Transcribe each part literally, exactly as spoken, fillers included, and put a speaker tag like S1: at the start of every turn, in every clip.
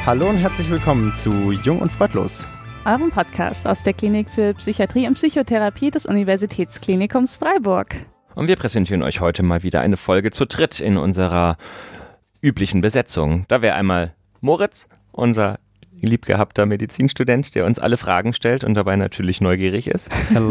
S1: Hallo und herzlich willkommen zu Jung und Freudlos,
S2: eurem Podcast aus der Klinik für Psychiatrie und Psychotherapie des Universitätsklinikums Freiburg.
S3: Und wir präsentieren euch heute mal wieder eine Folge zu dritt in unserer üblichen Besetzung. Da wäre einmal Moritz, unser liebgehabter Medizinstudent, der uns alle Fragen stellt und dabei natürlich neugierig ist.
S1: Hello.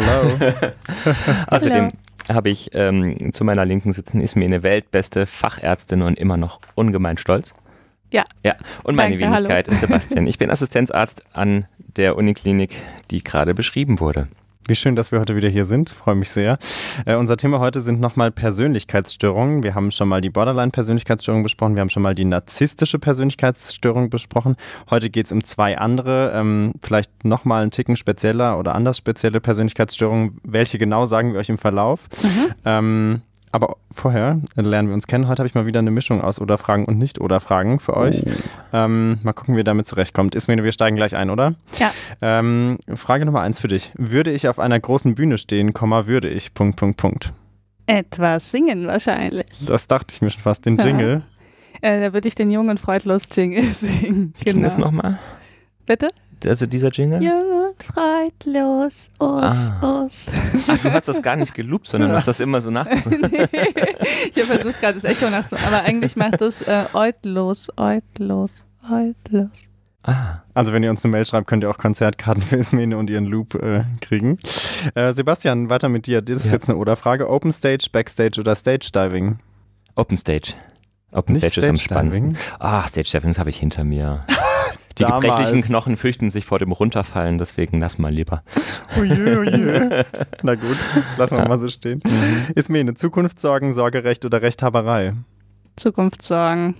S3: Außerdem habe ich ähm, zu meiner Linken sitzen Ismene, weltbeste Fachärztin und immer noch ungemein stolz.
S2: Ja.
S3: Ja. Und meine
S2: Danke,
S3: Wenigkeit
S2: hallo.
S3: ist Sebastian. Ich bin Assistenzarzt an der Uniklinik, die gerade beschrieben wurde.
S1: Wie schön, dass wir heute wieder hier sind. Freue mich sehr. Äh, unser Thema heute sind nochmal Persönlichkeitsstörungen. Wir haben schon mal die Borderline-Persönlichkeitsstörung besprochen. Wir haben schon mal die narzisstische Persönlichkeitsstörung besprochen. Heute geht es um zwei andere, ähm, vielleicht nochmal einen Ticken spezieller oder anders spezielle Persönlichkeitsstörungen. Welche genau, sagen wir euch im Verlauf.
S2: Mhm.
S1: Ähm, aber vorher lernen wir uns kennen. Heute habe ich mal wieder eine Mischung aus Oder-Fragen und Nicht-Oder-Fragen für euch.
S3: Oh.
S1: Ähm, mal gucken, wie ihr damit zurechtkommt. Ismene, wir steigen gleich ein, oder?
S2: Ja.
S1: Ähm, Frage Nummer eins für dich. Würde ich auf einer großen Bühne stehen, Komma, würde ich, Punkt, Punkt, Punkt.
S2: Etwas singen wahrscheinlich.
S1: Das dachte ich mir schon fast, den Jingle.
S2: Äh, da würde ich den Jung und Freudlos Jingle singen.
S3: Wie ging das nochmal?
S2: Bitte?
S3: Also dieser Jingle?
S2: Jung und freudlos, us,
S3: Ah.
S2: us.
S3: Ach, du hast das gar nicht geloopt, sondern hast das immer so nachgesungen.
S2: Nee, ich habe versucht gerade das Echo nachzumachen, aber eigentlich macht das äh, eutlos, eutlos, eutlos.
S3: Ah.
S1: Also wenn ihr uns eine Mail schreibt, könnt ihr auch Konzertkarten für Ismene und ihren Loop äh, kriegen. Äh, Sebastian, weiter mit dir. Das ist
S3: Ja.
S1: jetzt eine Oder-Frage. Open Stage, Backstage oder Stage Diving?
S3: Open Stage. Open
S1: Nicht
S3: Stage ist am
S1: Stage
S3: spannendsten.
S1: Diving?
S3: Ach, Stage Diving, das habe ich hinter mir. Die
S1: Damals.
S3: gebrechlichen Knochen fürchten sich vor dem Runterfallen, deswegen lass mal lieber.
S1: Oje, oje. Na gut, lassen wir mal so stehen.
S3: Mhm.
S1: Ismene, Zukunftssorgen, Sorgerecht oder Rechthaberei?
S2: Zukunftssorgen.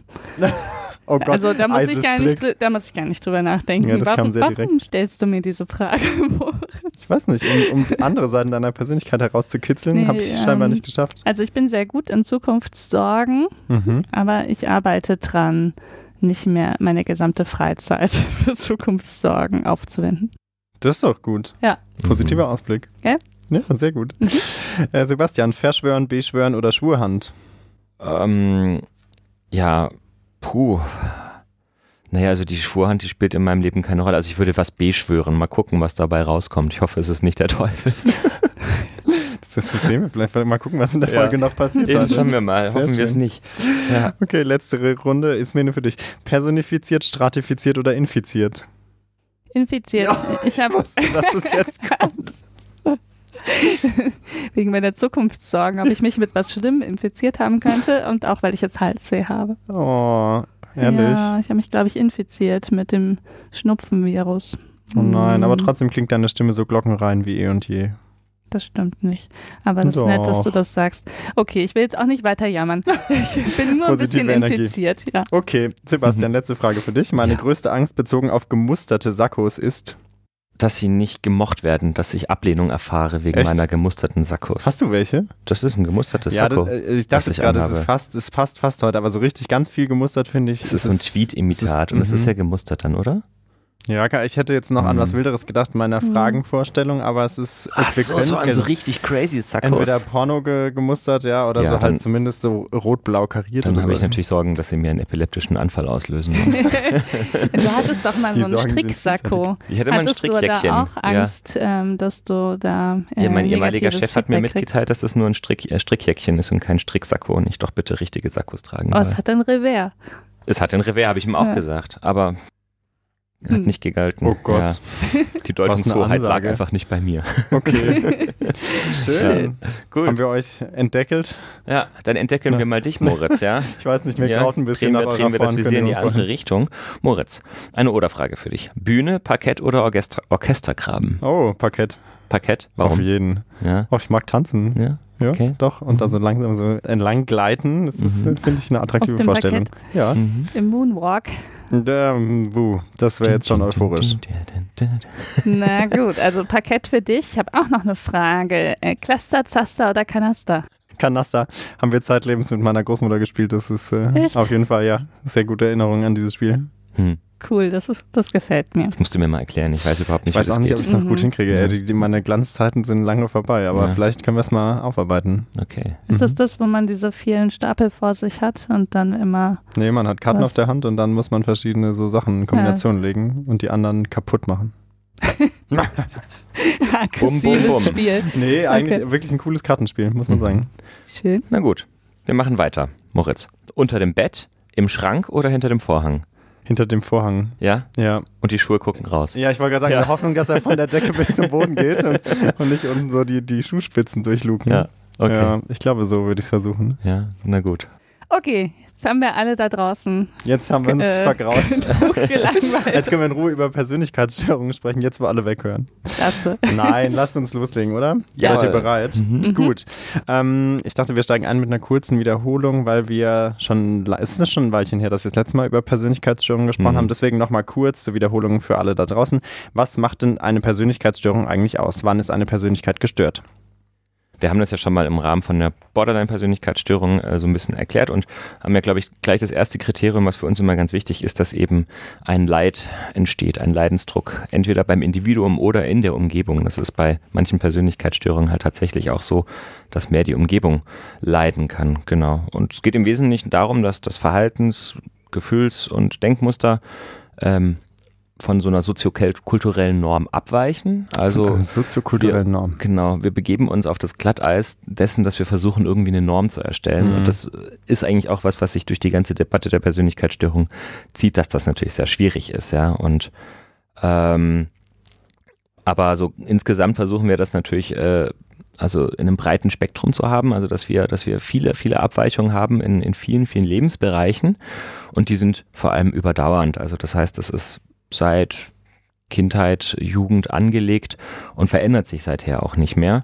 S1: Oh Gott,
S2: Also da muss, ich
S1: eises
S2: gar nicht,
S1: Blick.
S2: drü- da muss ich gar nicht drüber nachdenken.
S1: Ja, das
S2: warum
S1: kam sehr
S2: warum
S1: direkt.
S2: stellst du mir diese Frage, Moritz?
S1: Ich weiß nicht, um, um andere Seiten deiner Persönlichkeit herauszukitzeln,
S2: Nee,
S1: habe ich es
S2: ähm,
S1: scheinbar nicht geschafft.
S2: Also ich bin sehr gut in Zukunftssorgen,
S1: Mhm.
S2: aber ich arbeite dran, nicht mehr meine gesamte Freizeit für Zukunftssorgen aufzuwenden.
S1: Das ist doch gut.
S2: Ja.
S1: Positiver Ausblick.
S2: Ja.
S1: Ja, sehr gut. Äh, Sebastian, verschwören, beschwören oder Schwurhand?
S3: Ähm, ja, puh. Naja, also die Schwurhand, die spielt in meinem Leben keine Rolle. Also ich würde was beschwören. Mal gucken, was dabei rauskommt. Ich hoffe, es ist nicht der Teufel.
S1: Das ist das sehen wir. Vielleicht mal gucken, was in der
S3: Ja.
S1: Folge noch passiert.
S3: Eben,
S1: heute.
S3: schauen wir mal.
S1: Sehr
S3: Hoffen wir es
S1: schön.
S3: nicht. Ja.
S1: Okay, letzte Runde. Ismene für dich. Personifiziert, stratifiziert oder infiziert?
S2: Infiziert. Ich habe
S1: wusste, dass das jetzt kommt.
S2: wegen meiner Zukunftssorgen, ob ich mich mit was Schlimmem infiziert haben könnte und auch, weil ich jetzt Halsweh habe.
S1: Oh, ehrlich?
S2: Ja, ich habe mich, glaube ich, infiziert mit dem Schnupfenvirus.
S1: Oh nein, aber
S2: Hm,
S1: trotzdem klingt deine Stimme so glockenrein wie eh und je.
S2: Das stimmt nicht. Aber das ist nett, dass du
S1: Doch.
S2: das sagst. Okay, ich will jetzt auch nicht weiter jammern. Ich bin nur ein
S1: Positive
S2: bisschen
S1: Energie.
S2: infiziert. Ja.
S1: Okay, Sebastian,
S3: Mhm.
S1: letzte Frage für dich. Meine
S3: Ja.
S1: größte Angst bezogen auf gemusterte Sakkos ist...
S3: Dass sie nicht gemocht werden, dass ich Ablehnung erfahre wegen
S1: Echt?
S3: meiner gemusterten Sakkos.
S1: Hast du welche?
S3: Das ist ein gemustertes
S1: ja, das,
S3: Sakko.
S1: äh, ich dachte
S3: ich
S1: gerade, es ist
S3: anhabe.
S1: fast, es passt fast heute, aber so richtig ganz viel gemustert finde ich.
S3: Es ist so ein Tweet-Imitat und es ist
S1: mhm.
S3: ja gemustert dann, oder?
S1: Ja, ich hätte jetzt noch an
S3: Mhm.
S1: was Wilderes gedacht in meiner
S2: Mhm.
S1: Fragenvorstellung, aber es ist
S3: Ach so, so an so richtig crazy Sakkos.
S1: entweder Porno ge gemustert, ja, oder
S3: Ja,
S1: so
S3: dann-
S1: halt zumindest so rot-blau kariert
S3: Dann
S1: oder
S3: habe
S1: so.
S3: ich natürlich Sorgen, dass sie mir einen epileptischen Anfall auslösen.
S2: Du hattest doch mal
S1: Die
S2: so einen
S1: Sorgen sind
S2: Stricksacko.
S3: Ich hatte mal ein
S2: Hattest du da
S3: Strickjäckchen.
S2: auch Angst, ähm, dass du da äh,
S3: Ja, ja, mein ehemaliger
S2: negatives
S3: Chef hat mir
S2: Feedback
S3: mitgeteilt, dass es nur ein Strick, äh, Strickjäckchen ist und kein Stricksacko und ich doch bitte richtige Sakkos tragen
S2: kriegst? Oh,
S3: soll.
S2: es hat ein Revers.
S3: Es hat ein Revers, habe ich ihm auch
S2: Ja.
S3: gesagt, aber hat
S2: Hm.
S3: nicht gegalten.
S1: Oh Gott.
S3: Ja. Die Deutungshoheit lag
S1: Ansage.
S3: einfach nicht bei mir.
S1: Okay. Schön.
S3: Gut.
S1: Haben wir euch entdeckelt?
S3: Ja, dann entdecken
S1: Na.
S3: wir mal dich, Moritz, ja?
S1: Ich weiß nicht, mir
S3: Ja,
S1: graut ein bisschen
S3: drehen
S1: nach
S3: wir,
S1: eurer
S3: drehen wir das
S1: Vorn-
S3: Visier in die
S1: Königin
S3: andere Richtung. Moritz, eine Oder-Frage für dich. Bühne, Parkett oder Orchester Orchestergraben?
S1: Oh, Parkett.
S3: Parkett?
S1: Auf
S3: Warum?
S1: jeden.
S3: Ja,
S1: Oh, ich mag tanzen.
S3: ja.
S1: Ja,
S3: Okay.
S1: doch. Und dann so langsam so entlang gleiten. Das ist,
S3: Mhm.
S1: finde ich, eine attraktive
S2: Auf dem
S1: Vorstellung. Ja.
S3: Mhm.
S2: Im Moonwalk.
S1: Der, wuh, das wäre jetzt schon euphorisch.
S2: Na gut, also Parkett für dich. Ich habe auch noch eine Frage. Äh, Cluster, Zaster oder Kanaster?
S1: Kanaster haben wir zeitlebens mit meiner Großmutter gespielt. Das ist äh,
S2: Echt?
S1: auf jeden Fall, ja, sehr gute Erinnerung an dieses Spiel.
S3: Hm.
S2: Cool, das, ist, das gefällt mir.
S3: Das musst du mir mal erklären. Ich weiß überhaupt nicht,
S1: ich weiß
S3: wie das
S1: auch nicht,
S3: geht.
S1: ob ich es noch
S2: Mhm.
S1: gut hinkriege.
S3: Ja.
S1: Die, die, meine Glanzzeiten sind lange vorbei, aber
S3: Ja.
S1: vielleicht können wir es mal aufarbeiten.
S3: Okay.
S2: Ist das
S1: Mhm.
S2: das, wo man diese vielen Stapel vor sich hat und dann immer...
S1: Nee, man hat Karten
S2: Was?
S1: auf der Hand und dann muss man verschiedene so Sachen in Kombination legen und die anderen kaputt machen.
S2: aggressives
S3: Bum, bum, bum.
S2: Spiel.
S1: Nee, eigentlich
S2: Okay.
S1: wirklich ein cooles Kartenspiel, muss man
S3: Mhm.
S1: sagen.
S2: Schön.
S3: Na gut, wir machen weiter. Moritz, unter dem Bett, im Schrank oder hinter dem Vorhang?
S1: Hinter dem Vorhang.
S3: Ja?
S1: Ja.
S3: Und die Schuhe gucken raus.
S1: Ja, ich wollte gerade sagen,
S3: Ja.
S1: in der Hoffnung, dass er von der Decke bis zum Boden geht und, und nicht unten so die, die Schuhspitzen durchluken.
S3: Ja, okay.
S1: Ja, ich glaube, so würde ich es versuchen.
S3: Ja, na gut.
S2: Okay, jetzt haben wir alle da draußen
S1: Jetzt haben wir uns
S2: Äh,
S1: vergraut.
S2: gelangweilt.
S1: Jetzt können wir in Ruhe über Persönlichkeitsstörungen sprechen, jetzt wo alle weghören.
S2: Klasse.
S1: Nein, lasst uns loslegen, oder?
S3: Ja.
S1: Seid ihr bereit?
S3: Mhm.
S1: Gut. Ähm, ich dachte, wir steigen ein mit einer kurzen Wiederholung, weil wir schon, es ist schon ein Weilchen her, dass wir das letzte Mal über Persönlichkeitsstörungen gesprochen
S3: Mhm.
S1: haben. Deswegen nochmal kurz zur Wiederholung für alle da draußen. Was macht denn eine Persönlichkeitsstörung eigentlich aus? Wann ist eine Persönlichkeit gestört?
S3: Wir haben das ja schon mal im Rahmen von der Borderline-Persönlichkeitsstörung äh, so ein bisschen erklärt und haben ja, glaube ich, gleich das erste Kriterium, was für uns immer ganz wichtig ist, dass eben ein Leid entsteht, ein Leidensdruck, entweder beim Individuum oder in der Umgebung. Das ist bei manchen Persönlichkeitsstörungen halt tatsächlich auch so, dass mehr die Umgebung leiden kann. Genau. Und es geht im Wesentlichen darum, dass das Verhaltens-, Gefühls- und Denkmuster ähm, von so einer soziokulturellen Norm abweichen. Also
S1: soziokulturelle Norm.
S3: Genau, wir begeben uns auf das Glatteis dessen, dass wir versuchen, irgendwie eine Norm zu erstellen.
S1: Mhm.
S3: Und das ist eigentlich auch was, was sich durch die ganze Debatte der Persönlichkeitsstörung zieht, dass das natürlich sehr schwierig ist, ja. Und ähm, aber so insgesamt versuchen wir das natürlich äh, also in einem breiten Spektrum zu haben, also dass wir, dass wir viele, viele Abweichungen haben in, in vielen, vielen Lebensbereichen und die sind vor allem überdauernd. Also das heißt, das ist seit Kindheit, Jugend angelegt und verändert sich seither auch nicht mehr.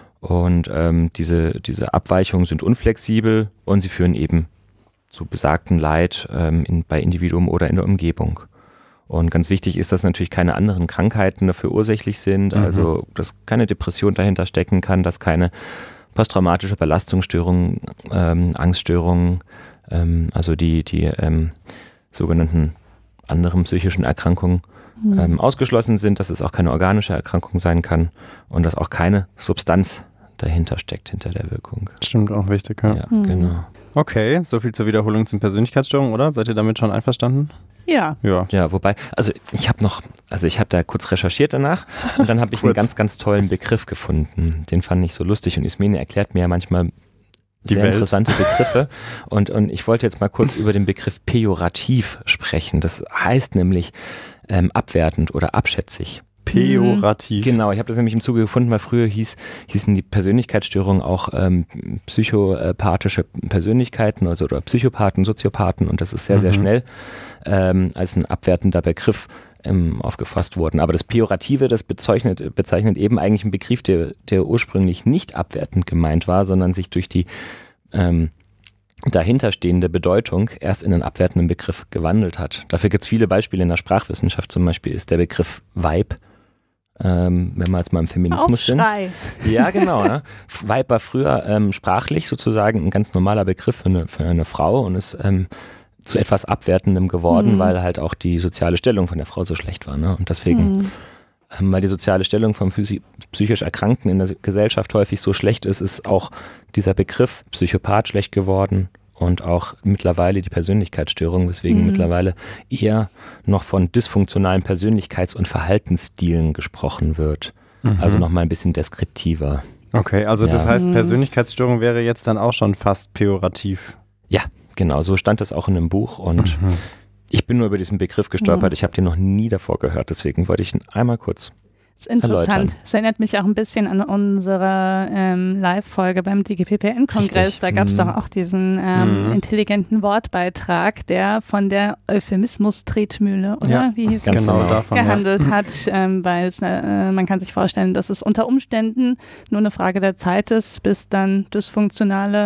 S3: Und ähm, diese, diese Abweichungen sind unflexibel und sie führen eben zu besagtem Leid ähm, in, bei Individuum oder in der Umgebung. Und ganz wichtig ist, dass natürlich keine anderen Krankheiten dafür ursächlich sind,
S1: Mhm.
S3: also dass keine Depression dahinter stecken kann, dass keine posttraumatische Belastungsstörungen, ähm, Angststörungen, ähm, also die, die ähm, sogenannten anderen psychischen Erkrankungen
S2: Mhm.
S3: ähm, ausgeschlossen sind, dass es auch keine organische Erkrankung sein kann und dass auch keine Substanz dahinter steckt, hinter der Wirkung.
S1: Stimmt, auch wichtig, ja.
S3: Ja,
S2: Mhm.
S3: genau.
S1: Okay, so viel zur Wiederholung zum Persönlichkeitsstörungen, oder? Seid ihr damit schon einverstanden?
S2: Ja.
S1: Ja.
S3: Ja, wobei, also ich habe noch, also ich habe da kurz recherchiert danach und dann habe ich einen
S1: Kurz.
S3: ganz, ganz tollen Begriff gefunden. Den fand ich so lustig und Ismene erklärt mir ja manchmal
S1: Die
S3: sehr
S1: Welt.
S3: interessante Begriffe und, und ich wollte jetzt mal kurz über den Begriff pejorativ sprechen. Das heißt nämlich ähm, abwertend oder abschätzig.
S1: Pejorativ.
S3: Genau, ich habe das nämlich im Zuge gefunden, weil früher hieß, hießen die Persönlichkeitsstörungen auch ähm, psychopathische Persönlichkeiten, also oder Psychopathen, Soziopathen und das ist sehr, sehr
S1: Mhm.
S3: schnell ähm, als ein abwertender Begriff ähm, aufgefasst worden. Aber das Pejorative, das bezeichnet, bezeichnet eben eigentlich einen Begriff, der, der ursprünglich nicht abwertend gemeint war, sondern sich durch die ähm, dahinterstehende Bedeutung erst in einen abwertenden Begriff gewandelt hat. Dafür gibt es viele Beispiele in der Sprachwissenschaft. Zum Beispiel ist der Begriff Weib, ähm, wenn wir jetzt mal im Feminismus sind.
S2: Aufschrei.
S3: Ja, genau. Ja. Weib war früher ähm, sprachlich sozusagen ein ganz normaler Begriff für eine, für eine Frau und ist ähm, zu etwas Abwertendem geworden,
S2: Mhm.
S3: weil halt auch die soziale Stellung von der Frau so schlecht war. Ne? Und deswegen,
S2: Mhm.
S3: ähm, weil die soziale Stellung von physi- psychisch Erkrankten in der Gesellschaft häufig so schlecht ist, ist auch dieser Begriff Psychopath schlecht geworden und auch mittlerweile die Persönlichkeitsstörung, weswegen
S2: Mhm.
S3: mittlerweile eher noch von dysfunktionalen Persönlichkeits- und Verhaltensstilen gesprochen wird.
S1: Mhm.
S3: Also nochmal ein bisschen deskriptiver.
S1: Okay, also das
S3: Ja.
S1: heißt,
S2: Mhm.
S1: Persönlichkeitsstörung wäre jetzt dann auch schon fast pejorativ.
S3: Ja, genau, so stand das auch in einem Buch und
S1: Mhm.
S3: ich bin nur über diesen Begriff gestolpert.
S2: Mhm.
S3: Ich habe den noch nie davor gehört, deswegen wollte ich ihn einmal kurz.
S2: Das ist interessant.
S3: Erläutern.
S2: Es erinnert mich auch ein bisschen an unsere ähm, Live-Folge beim D G P P N-Kongress.
S3: Richtig.
S2: Da gab es
S3: Mhm.
S2: doch auch diesen ähm,
S1: Mhm.
S2: intelligenten Wortbeitrag, der von der Euphemismus-Tretmühle, oder?
S1: Ja,
S2: Wie hieß
S3: ganz
S2: es?
S1: Genau,
S3: genau.
S1: davon. Ja.
S2: gehandelt hat, ähm, weil es, äh, man kann sich vorstellen, dass es unter Umständen nur eine Frage der Zeit ist, bis dann dysfunktionale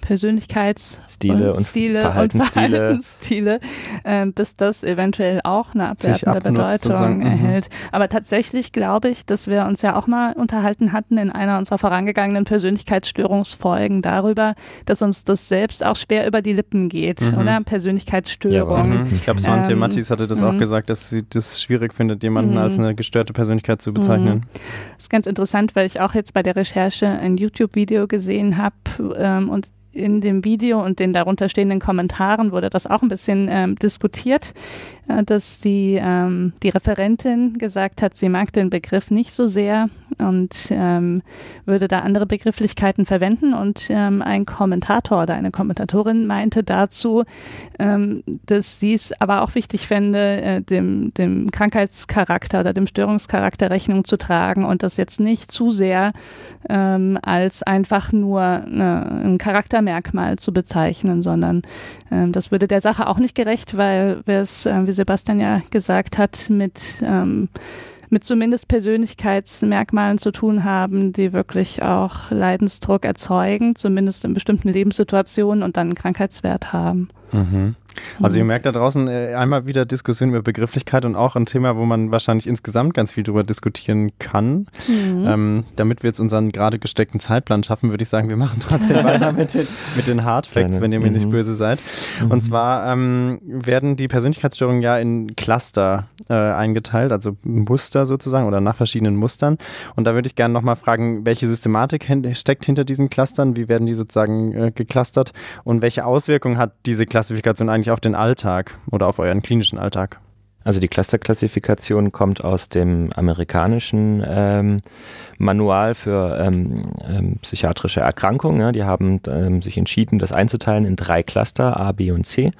S2: Persönlichkeitsstile und,
S3: und
S2: Stile
S3: Verhaltensstile,
S2: und Verhaltensstile äh, bis das eventuell auch eine abwertende Bedeutung sagen, erhält. Aber tatsächlich glaube ich, dass wir uns ja auch mal unterhalten hatten in einer unserer vorangegangenen Persönlichkeitsstörungsfolgen darüber, dass uns das selbst auch schwer über die Lippen geht, mhm. oder? Persönlichkeitsstörung.
S1: Ja, mhm. Ich glaube, Svante ähm, Mattis hatte das mhm. auch gesagt, dass sie das schwierig findet, jemanden mhm. als eine gestörte Persönlichkeit zu bezeichnen.
S2: Mhm. Das ist ganz interessant, weil ich auch jetzt bei der Recherche ein YouTube-Video gesehen habe ähm, und in dem Video und den darunter stehenden Kommentaren wurde das auch ein bisschen ähm, diskutiert, äh, dass die, ähm, die Referentin gesagt hat, sie mag den Begriff nicht so sehr und ähm, würde da andere Begrifflichkeiten verwenden. Und ähm, ein Kommentator oder eine Kommentatorin meinte dazu, ähm, dass sie es aber auch wichtig fände, äh, dem, dem Krankheitscharakter oder dem Störungscharakter Rechnung zu tragen und das jetzt nicht zu sehr ähm, als einfach nur eine, ein Charaktermerkmal zu bezeichnen, sondern ähm, das würde der Sache auch nicht gerecht, weil wir es, äh, wie Sebastian ja gesagt hat, mit ähm, mit zumindest Persönlichkeitsmerkmalen zu tun haben, die wirklich auch Leidensdruck erzeugen, zumindest in bestimmten Lebenssituationen und dann einen Krankheitswert haben.
S1: Mhm. Also ihr merkt da draußen äh, einmal wieder Diskussion über Begrifflichkeit und auch ein Thema, wo man wahrscheinlich insgesamt ganz viel drüber diskutieren kann. Mhm. Ähm, damit wir jetzt unseren gerade gesteckten Zeitplan schaffen, würde ich sagen, wir machen trotzdem weiter mit den, mit den Hard Facts, wenn ihr mir mhm. nicht böse seid. Mhm. Und zwar ähm, werden die Persönlichkeitsstörungen ja in Cluster äh, eingeteilt, also Muster sozusagen oder nach verschiedenen Mustern. Und da würde ich gerne nochmal fragen, welche Systematik hin- steckt hinter diesen Clustern? Wie werden die sozusagen äh, geclustert? Und welche Auswirkungen hat diese Klassifikation eigentlich auf den Alltag oder auf euren klinischen Alltag?
S3: Also die Clusterklassifikation kommt aus dem amerikanischen ähm, Manual für ähm, ähm, psychiatrische Erkrankungen. Ja. Die haben ähm, sich entschieden, das einzuteilen in drei Cluster, A, B und C.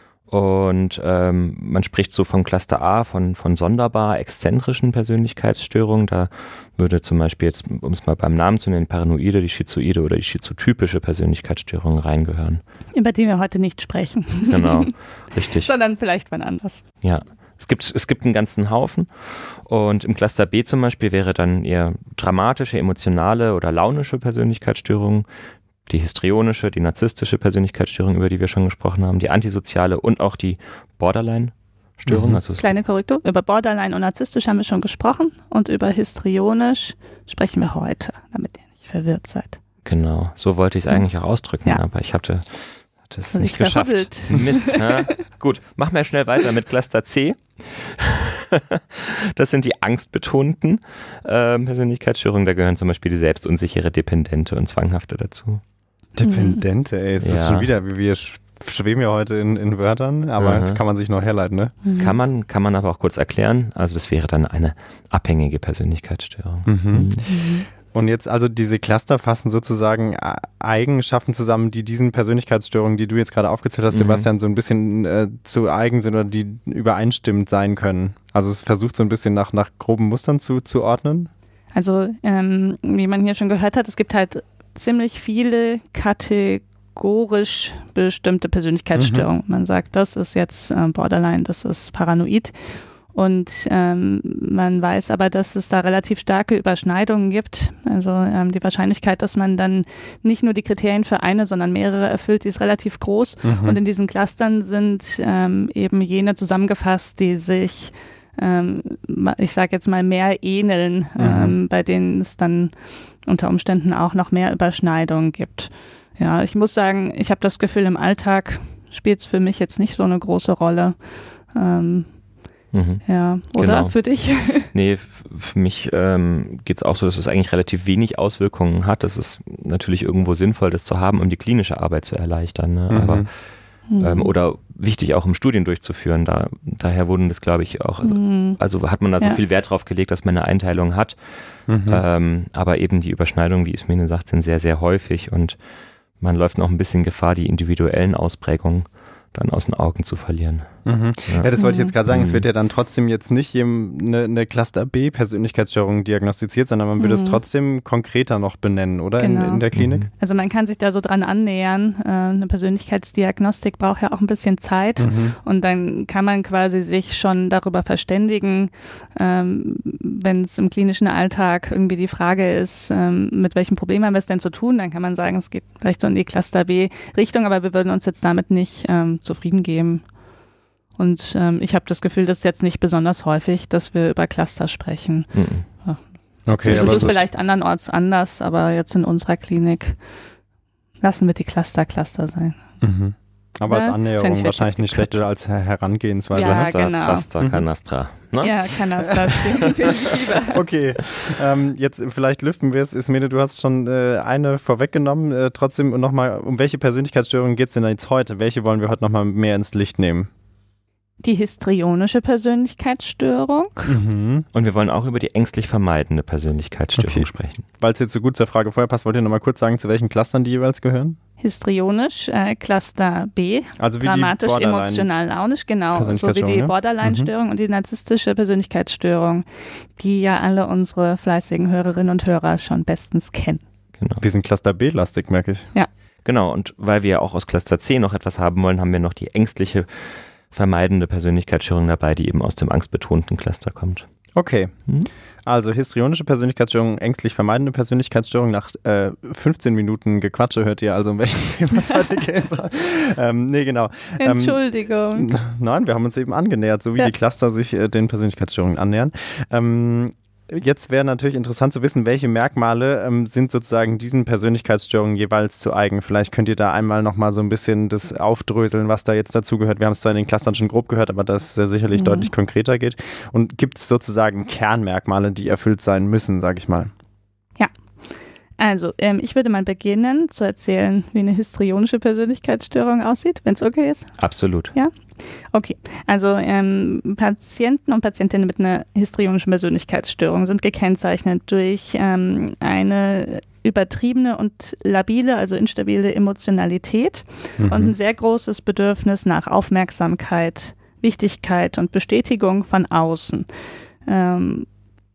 S3: Und ähm, man spricht so vom Cluster A, von, von sonderbar exzentrischen Persönlichkeitsstörungen. Da würde zum Beispiel jetzt, um es mal beim Namen zu nennen, Paranoide, die Schizoide oder die schizotypische Persönlichkeitsstörung reingehören.
S2: Über die wir heute nicht sprechen.
S3: Genau, richtig.
S2: Sondern vielleicht wann anders.
S3: Ja, es gibt, es gibt einen ganzen Haufen. Und im Cluster B zum Beispiel wäre dann eher dramatische, emotionale oder launische Persönlichkeitsstörungen. Die histrionische, die narzisstische Persönlichkeitsstörung, über die wir schon gesprochen haben, die antisoziale und auch die Borderline-Störung.
S2: Mhm.
S3: Also
S2: Kleine Korrektur, über Borderline und narzisstisch haben wir schon gesprochen und über histrionisch sprechen wir heute, damit ihr nicht verwirrt seid.
S3: Genau, so wollte ich es eigentlich auch ausdrücken, ja. aber ich hatte, hatte es nicht geschafft.
S2: Verhuddelt.
S3: Mist. Ja. Gut, machen wir schnell weiter mit Cluster C. Das sind die angstbetonten äh, Persönlichkeitsstörungen. Da gehören zum Beispiel die selbstunsichere, dependente und zwanghafte dazu.
S1: Dependente, ey, es
S3: ja.
S1: ist schon wieder, wir schweben ja heute in, in Wörtern, aber mhm. kann man sich noch herleiten, ne?
S3: Mhm. Kann man, kann man aber auch kurz erklären. Also das wäre dann eine abhängige Persönlichkeitsstörung.
S1: Mhm. Mhm. Und jetzt also diese Cluster fassen sozusagen Eigenschaften zusammen, die diesen Persönlichkeitsstörungen, die du jetzt gerade aufgezählt hast, mhm. Sebastian, so ein bisschen äh, zu eigen sind oder die übereinstimmend sein können. Also es versucht so ein bisschen nach, nach groben Mustern zu, zu ordnen.
S2: Also ähm, wie man hier schon gehört hat, es gibt halt ziemlich viele kategorisch bestimmte Persönlichkeitsstörungen. Mhm. Man sagt, das ist jetzt äh, Borderline, das ist Paranoid. Und ähm, man weiß aber, dass es da relativ starke Überschneidungen gibt. Also ähm, die Wahrscheinlichkeit, dass man dann nicht nur die Kriterien für eine, sondern mehrere erfüllt, die ist relativ groß. Mhm. Und in diesen Clustern sind ähm, eben jene zusammengefasst, die sich, ähm, ich sage jetzt mal, mehr ähneln, mhm. ähm, bei denen es dann unter Umständen auch noch mehr Überschneidungen gibt. Ja, ich muss sagen, ich habe das Gefühl, im Alltag spielt es für mich jetzt nicht so eine große Rolle. Ähm,
S3: Mhm.
S2: Ja, oder
S3: genau.
S2: Für dich?
S3: Nee, für mich ähm, geht es auch so, dass es eigentlich relativ wenig Auswirkungen hat. Es ist natürlich irgendwo sinnvoll, das zu haben, um die klinische Arbeit zu erleichtern. Ne?
S1: Mhm.
S3: Aber,
S2: mhm.
S3: ähm, oder wichtig auch im Studien durchzuführen. Da, daher wurden das, glaube ich, auch,
S2: mhm.
S3: also hat man da so
S2: ja.
S3: viel Wert drauf gelegt, dass man eine Einteilung hat. Mhm. Ähm, aber eben die Überschneidungen, wie Ismene sagt, sind sehr, sehr häufig und man läuft noch ein bisschen Gefahr, die individuellen Ausprägungen dann aus den Augen zu verlieren.
S1: Mhm. Ja. ja, das wollte ich jetzt gerade sagen.
S3: Mhm.
S1: Es wird ja dann trotzdem jetzt nicht eine, eine Cluster B Persönlichkeitsstörung diagnostiziert, sondern man würde mhm. es trotzdem konkreter noch benennen, oder? Genau. In, in der Klinik?
S2: Also man kann sich da so dran annähern. Eine Persönlichkeitsdiagnostik braucht ja auch ein bisschen Zeit mhm. und dann kann man quasi sich schon darüber verständigen, ähm, wenn es im klinischen Alltag irgendwie die Frage ist, ähm, mit welchem Problem haben wir es denn zu tun, dann kann man sagen, es geht vielleicht so in die Cluster B Richtung, aber wir würden uns jetzt damit nicht ähm, zufrieden geben. Und ähm, ich habe das Gefühl, das ist jetzt nicht besonders häufig, dass wir über Cluster sprechen. Mhm. Ja.
S1: Okay,
S2: das ist vielleicht andernorts anders, aber jetzt in unserer Klinik lassen wir die Cluster Cluster sein.
S1: Mhm. Aber ja, als Annäherung wahrscheinlich nicht schlecht oder als Herangehensweise.
S2: Ja,
S3: Cluster,
S2: genau.
S3: Zaster, Canastra. Ne?
S2: Ja, Canastra spielen wir lieber.
S1: Okay, ähm, jetzt vielleicht lüften wir es. Ismene, du hast schon äh, eine vorweggenommen. Äh, trotzdem nochmal, um welche Persönlichkeitsstörungen geht es denn jetzt heute? Welche wollen wir heute nochmal mehr ins Licht nehmen?
S2: Die histrionische Persönlichkeitsstörung.
S3: Mhm. Und wir wollen auch über die ängstlich vermeidende Persönlichkeitsstörung
S1: okay.
S3: sprechen.
S1: Weil es jetzt so gut zur Frage vorher passt, wollt ihr noch mal kurz sagen, zu welchen Clustern die jeweils gehören?
S2: Histrionisch, äh, Cluster B,
S1: also wie
S2: dramatisch, emotional, launisch, genau, so wie die Borderline-Störung mhm. und die narzisstische Persönlichkeitsstörung, die ja alle unsere fleißigen Hörerinnen und Hörer schon bestens kennen.
S1: Genau. Wir sind Cluster B-lastig, merke ich.
S2: Ja.
S3: Genau, und weil wir auch aus Cluster C noch etwas haben wollen, haben wir noch die ängstliche vermeidende Persönlichkeitsstörung dabei, die eben aus dem angstbetonten Cluster kommt.
S1: Okay, hm? Also histrionische Persönlichkeitsstörung, ängstlich vermeidende Persönlichkeitsstörung. Nach äh, fünfzehn Minuten Gequatsche hört ihr also, um welches Thema es heute gehen soll. Ähm, nee, genau.
S2: Entschuldigung.
S1: Ähm, nein, wir haben uns eben angenähert, so wie ja. die Cluster sich äh, den Persönlichkeitsstörungen annähern. Ähm, Jetzt wäre natürlich interessant zu wissen, welche Merkmale ähm, sind sozusagen diesen Persönlichkeitsstörungen jeweils zu eigen. Vielleicht könnt ihr da einmal nochmal so ein bisschen das aufdröseln, was da jetzt dazu gehört. Wir haben es zwar in den Clustern schon grob gehört, aber dass es ja sicherlich mhm. deutlich konkreter geht. Und gibt es sozusagen Kernmerkmale, die erfüllt sein müssen, sage ich mal?
S2: Ja. Also, ähm, ich würde mal beginnen zu erzählen, wie eine histrionische Persönlichkeitsstörung aussieht, wenn es okay ist.
S3: Absolut.
S2: Ja? Okay, also ähm, Patienten und Patientinnen mit einer histrionischen Persönlichkeitsstörung sind gekennzeichnet durch ähm, eine übertriebene und labile, also instabile Emotionalität mhm. und ein sehr großes Bedürfnis nach Aufmerksamkeit, Wichtigkeit und Bestätigung von außen. Ähm,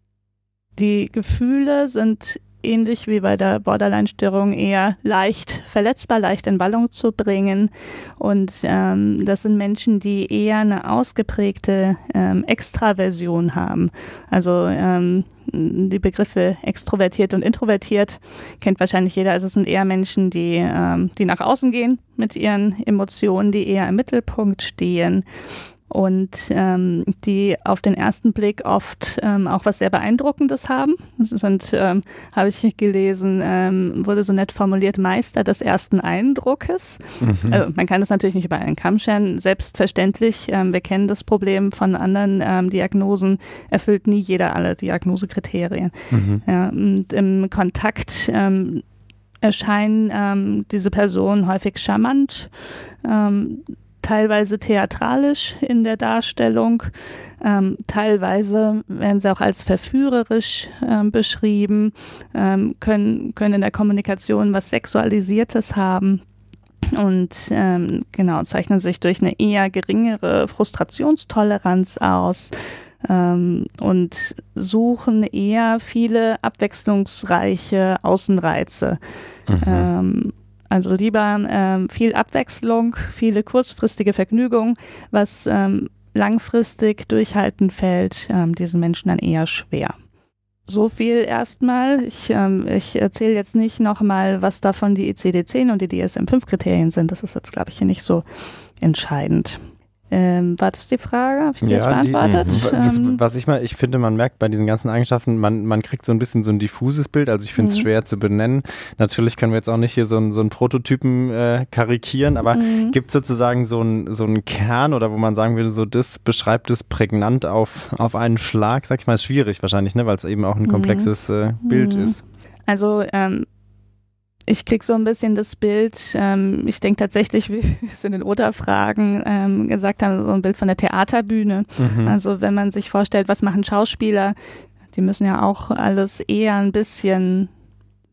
S2: die Gefühle sind ähnlich wie bei der Borderline-Störung eher leicht verletzbar, leicht in Wallung zu bringen. Und ähm, das sind Menschen, die eher eine ausgeprägte ähm, Extraversion haben. Also ähm, die Begriffe extrovertiert und introvertiert kennt wahrscheinlich jeder. Also es sind eher Menschen, die, ähm, die nach außen gehen mit ihren Emotionen, die eher im Mittelpunkt stehen. Und ähm, die auf den ersten Blick oft ähm, auch was sehr Beeindruckendes haben. Das sind, ähm, habe ich gelesen, ähm, wurde so nett formuliert, Meister des ersten Eindruckes. Mhm. Also man kann das natürlich nicht über einen Kamm scheren. Selbstverständlich, ähm, wir kennen das Problem von anderen ähm, Diagnosen, erfüllt nie jeder alle Diagnosekriterien. Mhm. Ja, und im Kontakt ähm, erscheinen ähm, diese Personen häufig charmant, ähm, teilweise theatralisch in der Darstellung, ähm, teilweise werden sie auch als verführerisch ähm, beschrieben, ähm, können, können in der Kommunikation was Sexualisiertes haben und ähm, genau zeichnen sich durch eine eher geringere Frustrationstoleranz aus ähm, und suchen eher viele abwechslungsreiche Außenreize. Mhm. Ähm, Also lieber ähm, viel Abwechslung, viele kurzfristige Vergnügung, was ähm, langfristig durchhalten fällt, ähm, diesen Menschen dann eher schwer. So viel erstmal. Ich, ähm, ich erzähle jetzt nicht nochmal, was davon die I C D zehn und die D S M fünf Kriterien sind. Das ist jetzt, glaube ich, hier nicht so entscheidend. Ähm, war das die Frage? Habe ich die ja, jetzt beantwortet?
S1: Die, ähm, was ich mal, ich finde, man merkt bei diesen ganzen Eigenschaften, man, man kriegt so ein bisschen so ein diffuses Bild, also ich finde es mhm. schwer zu benennen. Natürlich können wir jetzt auch nicht hier so einen, so einen Prototypen äh, karikieren, aber mhm. gibt es sozusagen so einen, so einen Kern oder wo man sagen würde, so das beschreibt es prägnant auf, auf einen Schlag, sag ich mal, ist schwierig wahrscheinlich, ne, weil es eben auch ein komplexes äh, Bild mhm. ist.
S2: Also, ähm, ich kriege so ein bisschen das Bild, ähm, ich denke tatsächlich, wie wir es in den Oder-Fragen ähm, gesagt haben, so ein Bild von der Theaterbühne. Mhm. Also wenn man sich vorstellt, was machen Schauspieler, die müssen ja auch alles eher ein bisschen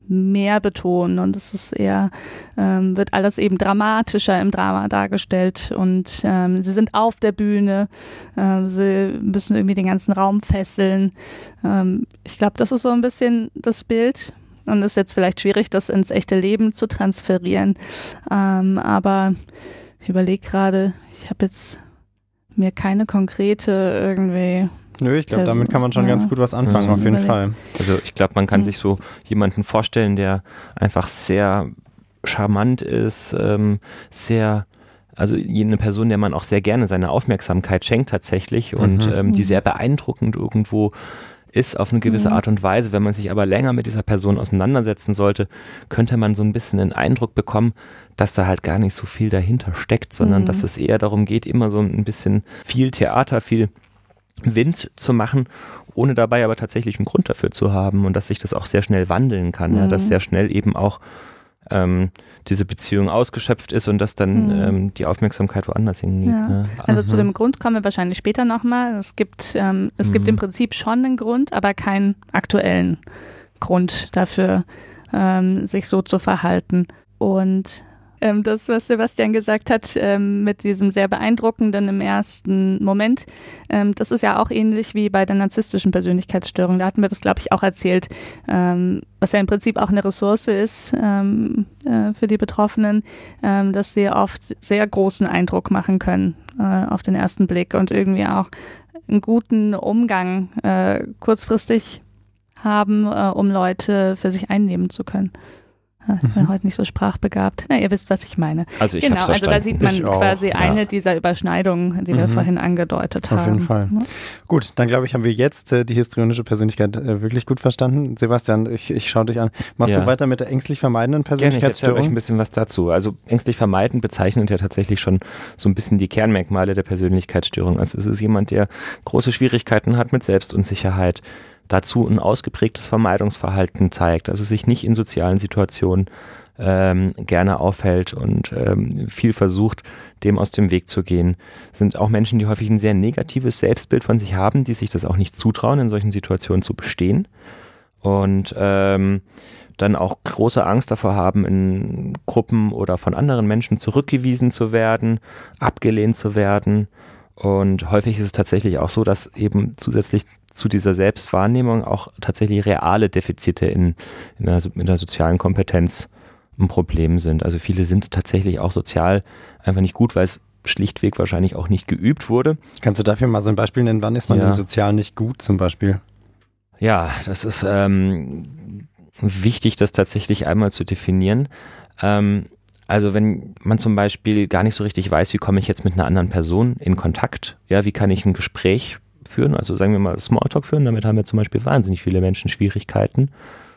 S2: mehr betonen und es ist eher, ähm, wird alles eben dramatischer im Drama dargestellt und ähm, sie sind auf der Bühne, äh, sie müssen irgendwie den ganzen Raum fesseln. Ähm, ich glaube, das ist so ein bisschen das Bild und ist jetzt vielleicht schwierig, das ins echte Leben zu transferieren, ähm, aber ich überlege gerade, ich habe jetzt mir keine konkrete irgendwie...
S1: Nö, ich glaube, damit kann man schon
S2: ja.
S1: ganz gut was anfangen, auf jeden Fall.
S3: Also ich glaube, man kann
S2: Mhm.
S3: sich so jemanden vorstellen, der einfach sehr charmant ist, ähm, sehr, also eine Person, der man auch sehr gerne seine Aufmerksamkeit schenkt tatsächlich und
S1: Mhm.
S3: ähm, die sehr beeindruckend irgendwo ist auf eine gewisse
S2: Mhm.
S3: Art und Weise. Wenn man sich aber länger mit dieser Person auseinandersetzen sollte, könnte man so ein bisschen den Eindruck bekommen, dass da halt gar nicht so viel dahinter steckt, sondern
S2: Mhm.
S3: dass es eher darum geht, immer so ein bisschen viel Theater, viel Wind zu machen, ohne dabei aber tatsächlich einen Grund dafür zu haben und dass sich das auch sehr schnell wandeln kann,
S2: Mhm.
S3: ja, dass sehr schnell eben auch ähm, diese Beziehung ausgeschöpft ist und dass dann
S2: Mhm.
S3: ähm, die Aufmerksamkeit woanders hingeht.
S2: Ja.
S3: Ne?
S2: Also zu dem Grund kommen wir wahrscheinlich später nochmal. Es gibt, ähm, es gibt
S3: Mhm.
S2: im Prinzip schon einen Grund, aber keinen aktuellen Grund dafür, ähm, sich so zu verhalten. Und ähm, das, was Sebastian gesagt hat, ähm, mit diesem sehr beeindruckenden im ersten Moment, ähm, das ist ja auch ähnlich wie bei der narzisstischen Persönlichkeitsstörung. Da hatten wir das, glaube ich, auch erzählt, ähm, was ja im Prinzip auch eine Ressource ist ähm, äh, für die Betroffenen, ähm, dass sie oft sehr großen Eindruck machen können äh, auf den ersten Blick und irgendwie auch einen guten Umgang äh, kurzfristig haben, äh, um Leute für sich einnehmen zu können. Ja, ich bin
S1: Mhm.
S2: heute nicht so sprachbegabt. Na, ihr wisst, was ich meine.
S3: Also ich
S2: genau,
S3: hab's
S2: also da
S3: verstanden.
S2: sieht man
S1: Ich auch,
S2: quasi
S3: ja.
S2: eine dieser Überschneidungen, die wir
S1: Mhm.
S2: vorhin angedeutet
S1: Auf
S2: haben.
S1: jeden Fall.
S2: Ja.
S1: Gut, dann glaube ich, haben wir jetzt äh, die histrionische Persönlichkeit äh, wirklich gut verstanden. Sebastian, ich, ich schaue dich an. Machst
S3: Ja.
S1: du weiter mit der ängstlich vermeidenden
S3: Gerne, ich erzähle euch
S1: Persönlichkeitsstörung?
S3: ein bisschen was dazu. Also ängstlich vermeiden bezeichnet ja tatsächlich schon so ein bisschen die Kernmerkmale der Persönlichkeitsstörung. Also es ist jemand, der große Schwierigkeiten hat mit Selbstunsicherheit, dazu ein ausgeprägtes Vermeidungsverhalten zeigt, also sich nicht in sozialen Situationen ähm, gerne aufhält und ähm, viel versucht, dem aus dem Weg zu gehen. Sind auch Menschen, die häufig ein sehr negatives Selbstbild von sich haben, die sich das auch nicht zutrauen, in solchen Situationen zu bestehen und ähm, dann auch große Angst davor haben, in Gruppen oder von anderen Menschen zurückgewiesen zu werden, abgelehnt zu werden. Und häufig ist es tatsächlich auch so, dass eben zusätzlich zu dieser Selbstwahrnehmung auch tatsächlich reale Defizite in, in, der, in der sozialen Kompetenz ein Problem sind. Also viele sind tatsächlich auch sozial einfach nicht gut, weil es schlichtweg wahrscheinlich auch nicht geübt wurde.
S1: Kannst du dafür mal so ein Beispiel nennen? Wann ist man
S3: Ja.
S1: denn sozial nicht gut zum Beispiel?
S3: Ja, das ist ähm, wichtig, das tatsächlich einmal zu definieren. Ähm, also wenn man zum Beispiel gar nicht so richtig weiß, wie komme ich jetzt mit einer anderen Person in Kontakt, ja, wie kann ich ein Gespräch führen, also sagen wir mal Smalltalk führen, damit haben ja zum Beispiel wahnsinnig viele Menschen Schwierigkeiten.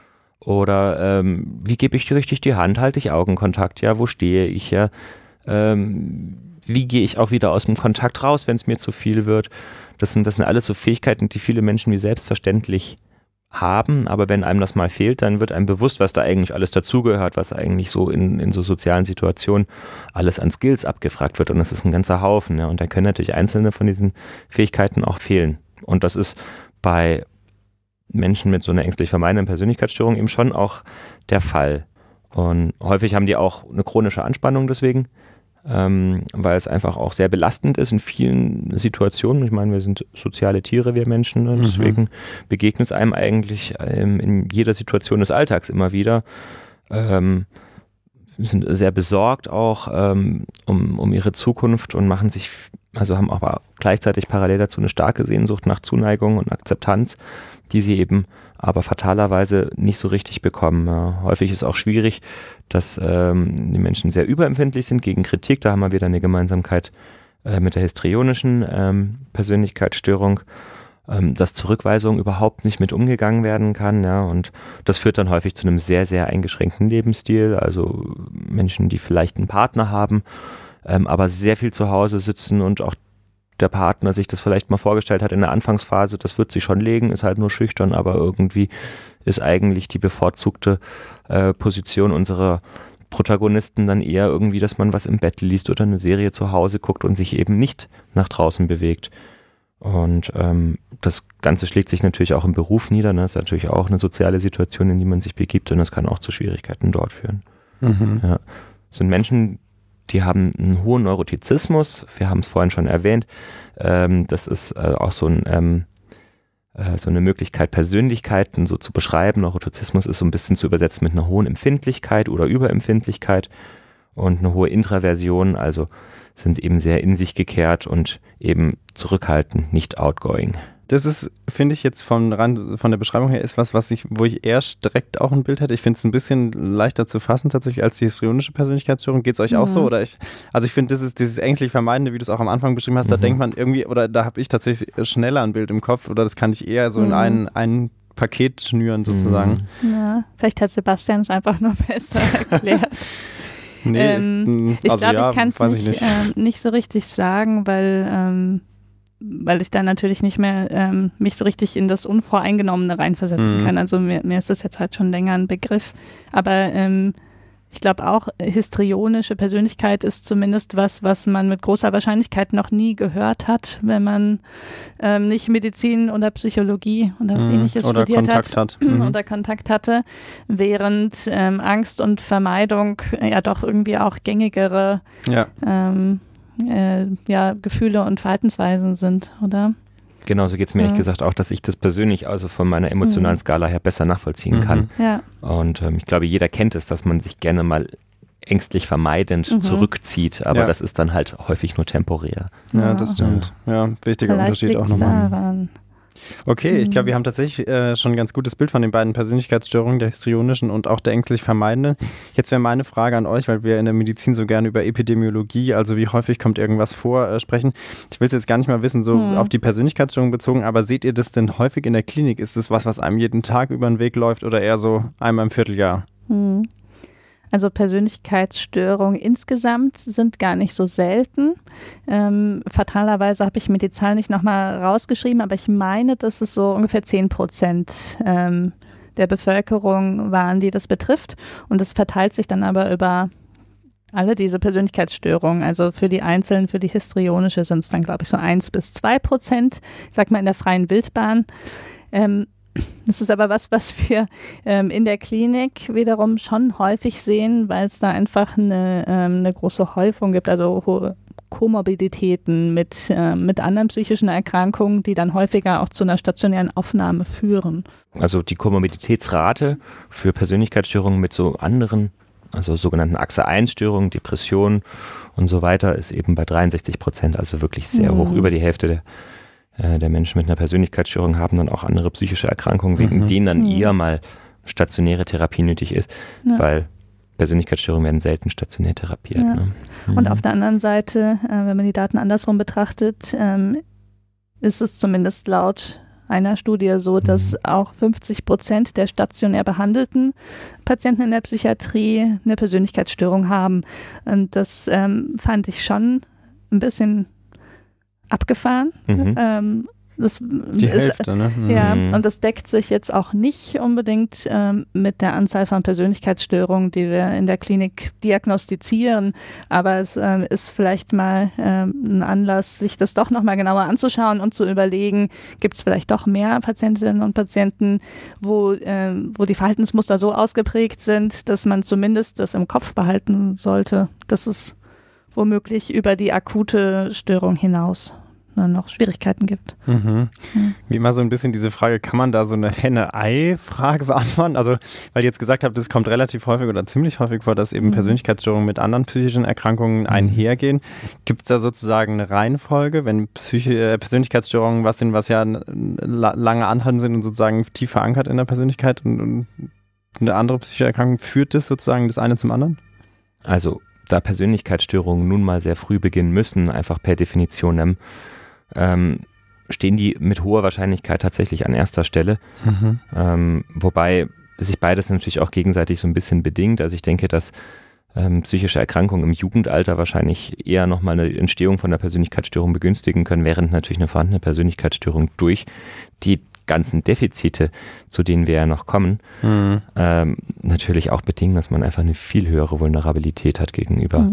S3: Oder ähm, wie gebe ich dir richtig die Hand, halte ich Augenkontakt, ja, wo stehe ich, ja, ähm, wie gehe ich auch wieder aus dem Kontakt raus, wenn es mir zu viel wird. Das sind, das sind alles so Fähigkeiten, die viele Menschen wie selbstverständlich haben, aber wenn einem das mal fehlt, dann wird einem bewusst, was da eigentlich alles dazugehört, was eigentlich so in, in so sozialen Situationen alles an Skills abgefragt wird und das ist ein ganzer Haufen, ja, und da können natürlich einzelne von diesen Fähigkeiten auch fehlen und das ist bei Menschen mit so einer ängstlich vermeidenden Persönlichkeitsstörung eben schon auch der Fall und häufig haben die auch eine chronische Anspannung deswegen, ähm, weil es einfach auch sehr belastend ist in vielen Situationen. Ich meine, wir sind soziale Tiere, wir Menschen, ne? Deswegen mhm. begegnet es einem eigentlich ähm, in jeder Situation des Alltags immer wieder. Ähm, sind sehr besorgt auch ähm, um, um ihre Zukunft und machen sich, also haben aber gleichzeitig parallel dazu eine starke Sehnsucht nach Zuneigung und Akzeptanz, die sie eben aber fatalerweise nicht so richtig bekommen. Ja, häufig ist es auch schwierig, dass ähm, die Menschen sehr überempfindlich sind gegen Kritik. Da haben wir wieder eine Gemeinsamkeit äh, mit der histrionischen ähm, Persönlichkeitsstörung, ähm, dass Zurückweisung überhaupt nicht mit umgegangen werden kann. Ja, und das führt dann häufig zu einem sehr, sehr eingeschränkten Lebensstil. Also Menschen, die vielleicht einen Partner haben, ähm, aber sehr viel zu Hause sitzen und auch der Partner sich das vielleicht mal vorgestellt hat in der Anfangsphase, das wird sich schon legen, ist halt nur schüchtern, aber irgendwie ist eigentlich die bevorzugte äh, Position unserer Protagonisten dann eher irgendwie, dass man was im Bett liest oder eine Serie zu Hause guckt und sich eben nicht nach draußen bewegt. Und ähm, das Ganze schlägt sich natürlich auch im Beruf nieder. Ne? Das ist natürlich auch eine soziale Situation, in die man sich begibt, und das kann auch zu Schwierigkeiten dort führen. Mhm. Ja. Es sind Menschen, die haben einen hohen Neurotizismus. Wir haben es vorhin schon erwähnt. Ähm, das ist äh, auch so, ein, ähm, äh, so eine Möglichkeit, Persönlichkeiten so zu beschreiben. Neurotizismus ist so ein bisschen zu übersetzen mit einer hohen Empfindlichkeit oder Überempfindlichkeit und eine hohe Intraversion, also sind eben sehr in sich gekehrt und eben zurückhaltend, nicht outgoing.
S1: Das ist, finde ich jetzt von, von der Beschreibung her, ist was, was ich, wo ich eher direkt auch ein Bild hätte. Ich finde es ein bisschen leichter zu fassen tatsächlich als die histrionische Persönlichkeitsstörung. Geht es euch mhm. auch so? Oder ich, also ich finde, das ist dieses ängstlich Vermeidende, wie du es auch am Anfang beschrieben hast, mhm. da denkt man irgendwie, oder da habe ich tatsächlich schneller ein Bild im Kopf, oder das kann ich eher so mhm. in ein, ein Paket schnüren sozusagen.
S2: Ja, vielleicht hat Sebastian es einfach noch besser erklärt.
S1: Nee,
S2: ähm, ich
S1: also
S2: glaube,
S1: ja,
S2: ich kann es nicht,
S1: nicht.
S2: Ähm, nicht so richtig sagen, weil, ähm, weil ich da natürlich nicht mehr ähm, mich so richtig in das Unvoreingenommene reinversetzen mhm. kann. Also mir, mir ist das jetzt halt schon länger ein Begriff. Aber ähm, ich glaube auch, histrionische Persönlichkeit ist zumindest was, was man mit großer Wahrscheinlichkeit noch nie gehört hat, wenn man ähm, nicht Medizin oder Psychologie oder was mhm. Ähnliches
S1: oder
S2: studiert
S1: Kontakt
S2: hat,
S1: hat. Mhm.
S2: oder Kontakt hatte, während ähm, Angst und Vermeidung ja doch irgendwie auch gängigere
S1: ja.
S2: Ähm, äh, ja, Gefühle und Verhaltensweisen sind, oder?
S3: Genau, so geht es mir ja. ehrlich gesagt auch, dass ich das persönlich also von meiner emotionalen mhm. Skala her besser nachvollziehen
S1: mhm.
S3: kann.
S2: Ja.
S3: Und ähm, ich glaube, jeder kennt es, dass man sich gerne mal ängstlich vermeidend mhm. zurückzieht, aber ja. das ist dann halt häufig nur temporär.
S1: Ja, ja das stimmt. Ja, wichtiger
S2: Vielleicht
S1: Unterschied auch nochmal.
S2: Daran.
S1: Okay, ich glaube, wir haben tatsächlich äh, schon ein ganz gutes Bild von den beiden Persönlichkeitsstörungen, der histrionischen und auch der ängstlich vermeidenden. Jetzt wäre meine Frage an euch, weil wir in der Medizin so gerne über Epidemiologie, also wie häufig kommt irgendwas vor, äh, sprechen. Ich will es jetzt gar nicht mal wissen, so hm. auf die Persönlichkeitsstörung bezogen, aber seht ihr das denn häufig in der Klinik? Ist das was, was einem jeden Tag über den Weg läuft oder eher so einmal im Vierteljahr?
S2: Hm. Also Persönlichkeitsstörungen insgesamt sind gar nicht so selten. Ähm, fatalerweise habe ich mir die Zahl nicht nochmal rausgeschrieben, aber ich meine, dass es so ungefähr zehn Prozent ähm, der Bevölkerung waren, die das betrifft. Und es verteilt sich dann aber über alle diese Persönlichkeitsstörungen. Also für die einzelnen, für die histrionische sind es dann, glaube ich, so eins bis zwei Prozent. Ich sag mal in der freien Wildbahn. Ähm, Das ist aber was, was wir ähm, in der Klinik wiederum schon häufig sehen, weil es da einfach eine, ähm, eine große Häufung gibt, also hohe Komorbiditäten mit, äh, mit anderen psychischen Erkrankungen, die dann häufiger auch zu einer stationären Aufnahme führen.
S3: Also die Komorbiditätsrate für Persönlichkeitsstörungen mit so anderen, also sogenannten Achse eins Störungen, Depressionen und so weiter, ist eben bei dreiundsechzig Prozent, also wirklich sehr mhm. hoch, über die Hälfte der der Menschen mit einer Persönlichkeitsstörung haben dann auch andere psychische Erkrankungen, wegen mhm. denen dann mhm. eher mal stationäre Therapie nötig ist, ja. weil Persönlichkeitsstörungen werden selten stationär therapiert.
S2: Ja.
S3: Ne? Mhm.
S2: Und auf der anderen Seite, äh, wenn man die Daten andersrum betrachtet, ähm, ist es zumindest laut einer Studie so, dass mhm. auch fünfzig Prozent der stationär behandelten Patienten in der Psychiatrie eine Persönlichkeitsstörung haben. Und das ähm, fand ich schon ein bisschen abgefahren.
S1: Mhm.
S2: Ähm, das
S1: Die
S2: ist,
S1: Hälfte, ne? Mhm.
S2: Ja, und das deckt sich jetzt auch nicht unbedingt ähm, mit der Anzahl von Persönlichkeitsstörungen, die wir in der Klinik diagnostizieren, aber es ähm, ist vielleicht mal ähm, ein Anlass, sich das doch nochmal genauer anzuschauen und zu überlegen, gibt es vielleicht doch mehr Patientinnen und Patienten, wo, ähm, wo die Verhaltensmuster so ausgeprägt sind, dass man zumindest das im Kopf behalten sollte, dass es womöglich über die akute Störung hinaus noch Schwierigkeiten gibt.
S1: Mhm. Mhm. Wie immer so ein bisschen diese Frage, kann man da so eine Henne-Ei-Frage beantworten? Also, weil ihr jetzt gesagt habt, es kommt relativ häufig oder ziemlich häufig vor, dass eben mhm. Persönlichkeitsstörungen mit anderen psychischen Erkrankungen mhm. einhergehen. Gibt es da sozusagen eine Reihenfolge, wenn Psychi- äh, Persönlichkeitsstörungen was sind, was ja la- lange anhalten sind und sozusagen tief verankert in der Persönlichkeit und, und eine andere psychische Erkrankung, führt das sozusagen das eine zum anderen?
S3: Also, da Persönlichkeitsstörungen nun mal sehr früh beginnen müssen, einfach per Definition, ähm, stehen die mit hoher Wahrscheinlichkeit tatsächlich an erster Stelle. Mhm. Ähm, wobei sich beides natürlich auch gegenseitig so ein bisschen bedingt. Also ich denke, dass ähm, psychische Erkrankungen im Jugendalter wahrscheinlich eher nochmal eine Entstehung von der Persönlichkeitsstörung begünstigen können, während natürlich eine vorhandene Persönlichkeitsstörung durch die ganzen Defizite, zu denen wir ja noch kommen, mhm. ähm, natürlich auch bedingen, dass man einfach eine viel höhere Vulnerabilität hat gegenüber mhm.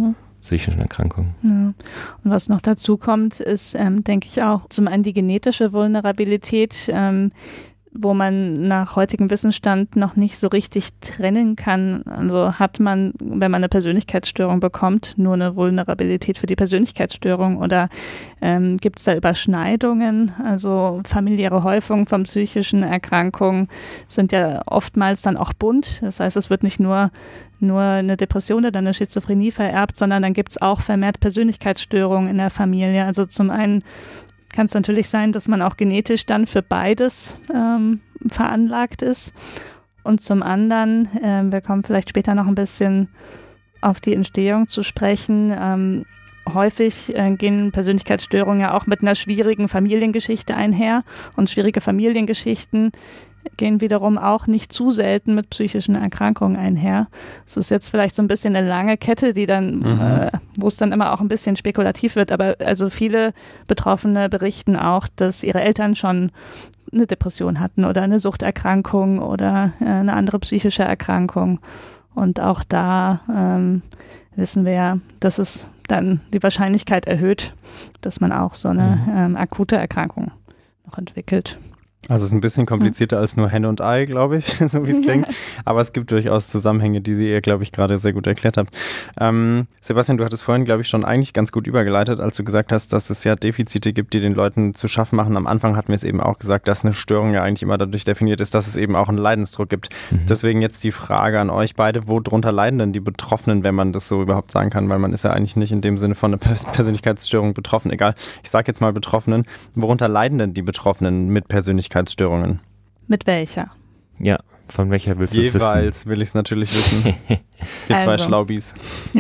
S3: psychischen Erkrankungen.
S2: Ja. Und was noch dazu kommt, ist, ähm, denke ich auch, zum einen die genetische Vulnerabilität, ähm, wo man nach heutigem Wissensstand noch nicht so richtig trennen kann. Also hat man, wenn man eine Persönlichkeitsstörung bekommt, nur eine Vulnerabilität für die Persönlichkeitsstörung oder ähm, gibt es da Überschneidungen? Also familiäre Häufung von psychischen Erkrankungen sind ja oftmals dann auch bunt. Das heißt, es wird nicht nur nur eine Depression oder eine Schizophrenie vererbt, sondern dann gibt es auch vermehrt Persönlichkeitsstörungen in der Familie. Also zum einen kann es natürlich sein, dass man auch genetisch dann für beides ähm, veranlagt ist. Und zum anderen, äh, wir kommen vielleicht später noch ein bisschen auf die Entstehung zu sprechen, ähm, häufig äh, gehen Persönlichkeitsstörungen ja auch mit einer schwierigen Familiengeschichte einher. Und schwierige Familiengeschichten gehen wiederum auch nicht zu selten mit psychischen Erkrankungen einher. Es ist jetzt vielleicht so ein bisschen eine lange Kette, die dann, mhm. äh, wo es dann immer auch ein bisschen spekulativ wird, aber also viele Betroffene berichten auch, dass ihre Eltern schon eine Depression hatten oder eine Suchterkrankung oder äh, eine andere psychische Erkrankung. Und auch da ähm, wissen wir ja, dass es dann die Wahrscheinlichkeit erhöht, dass man auch so eine mhm. ähm, akute Erkrankung noch entwickelt.
S1: Also es ist ein bisschen komplizierter als nur Henne und Ei, glaube ich, so wie es klingt. Aber es gibt durchaus Zusammenhänge, die Sie ihr, glaube ich, gerade sehr gut erklärt habt. Ähm, Sebastian, du hattest vorhin, glaube ich, schon eigentlich ganz gut übergeleitet, als du gesagt hast, dass es ja Defizite gibt, die den Leuten zu schaffen machen. Am Anfang hatten wir es eben auch gesagt, dass eine Störung ja eigentlich immer dadurch definiert ist, dass es eben auch einen Leidensdruck gibt. Mhm. Deswegen jetzt die Frage an euch beide, wo drunter leiden denn die Betroffenen, wenn man das so überhaupt sagen kann? Weil man ist ja eigentlich nicht in dem Sinne von einer Persönlichkeitsstörung betroffen. Egal, ich sage jetzt mal Betroffenen. Worunter leiden denn die Betroffenen mit Persönlichkeitsstörungen?
S2: Mit welcher?
S3: Ja, von welcher willst du es wissen?
S1: Jeweils will ich es natürlich wissen. Wir zwei
S2: also.
S1: Schlaubis.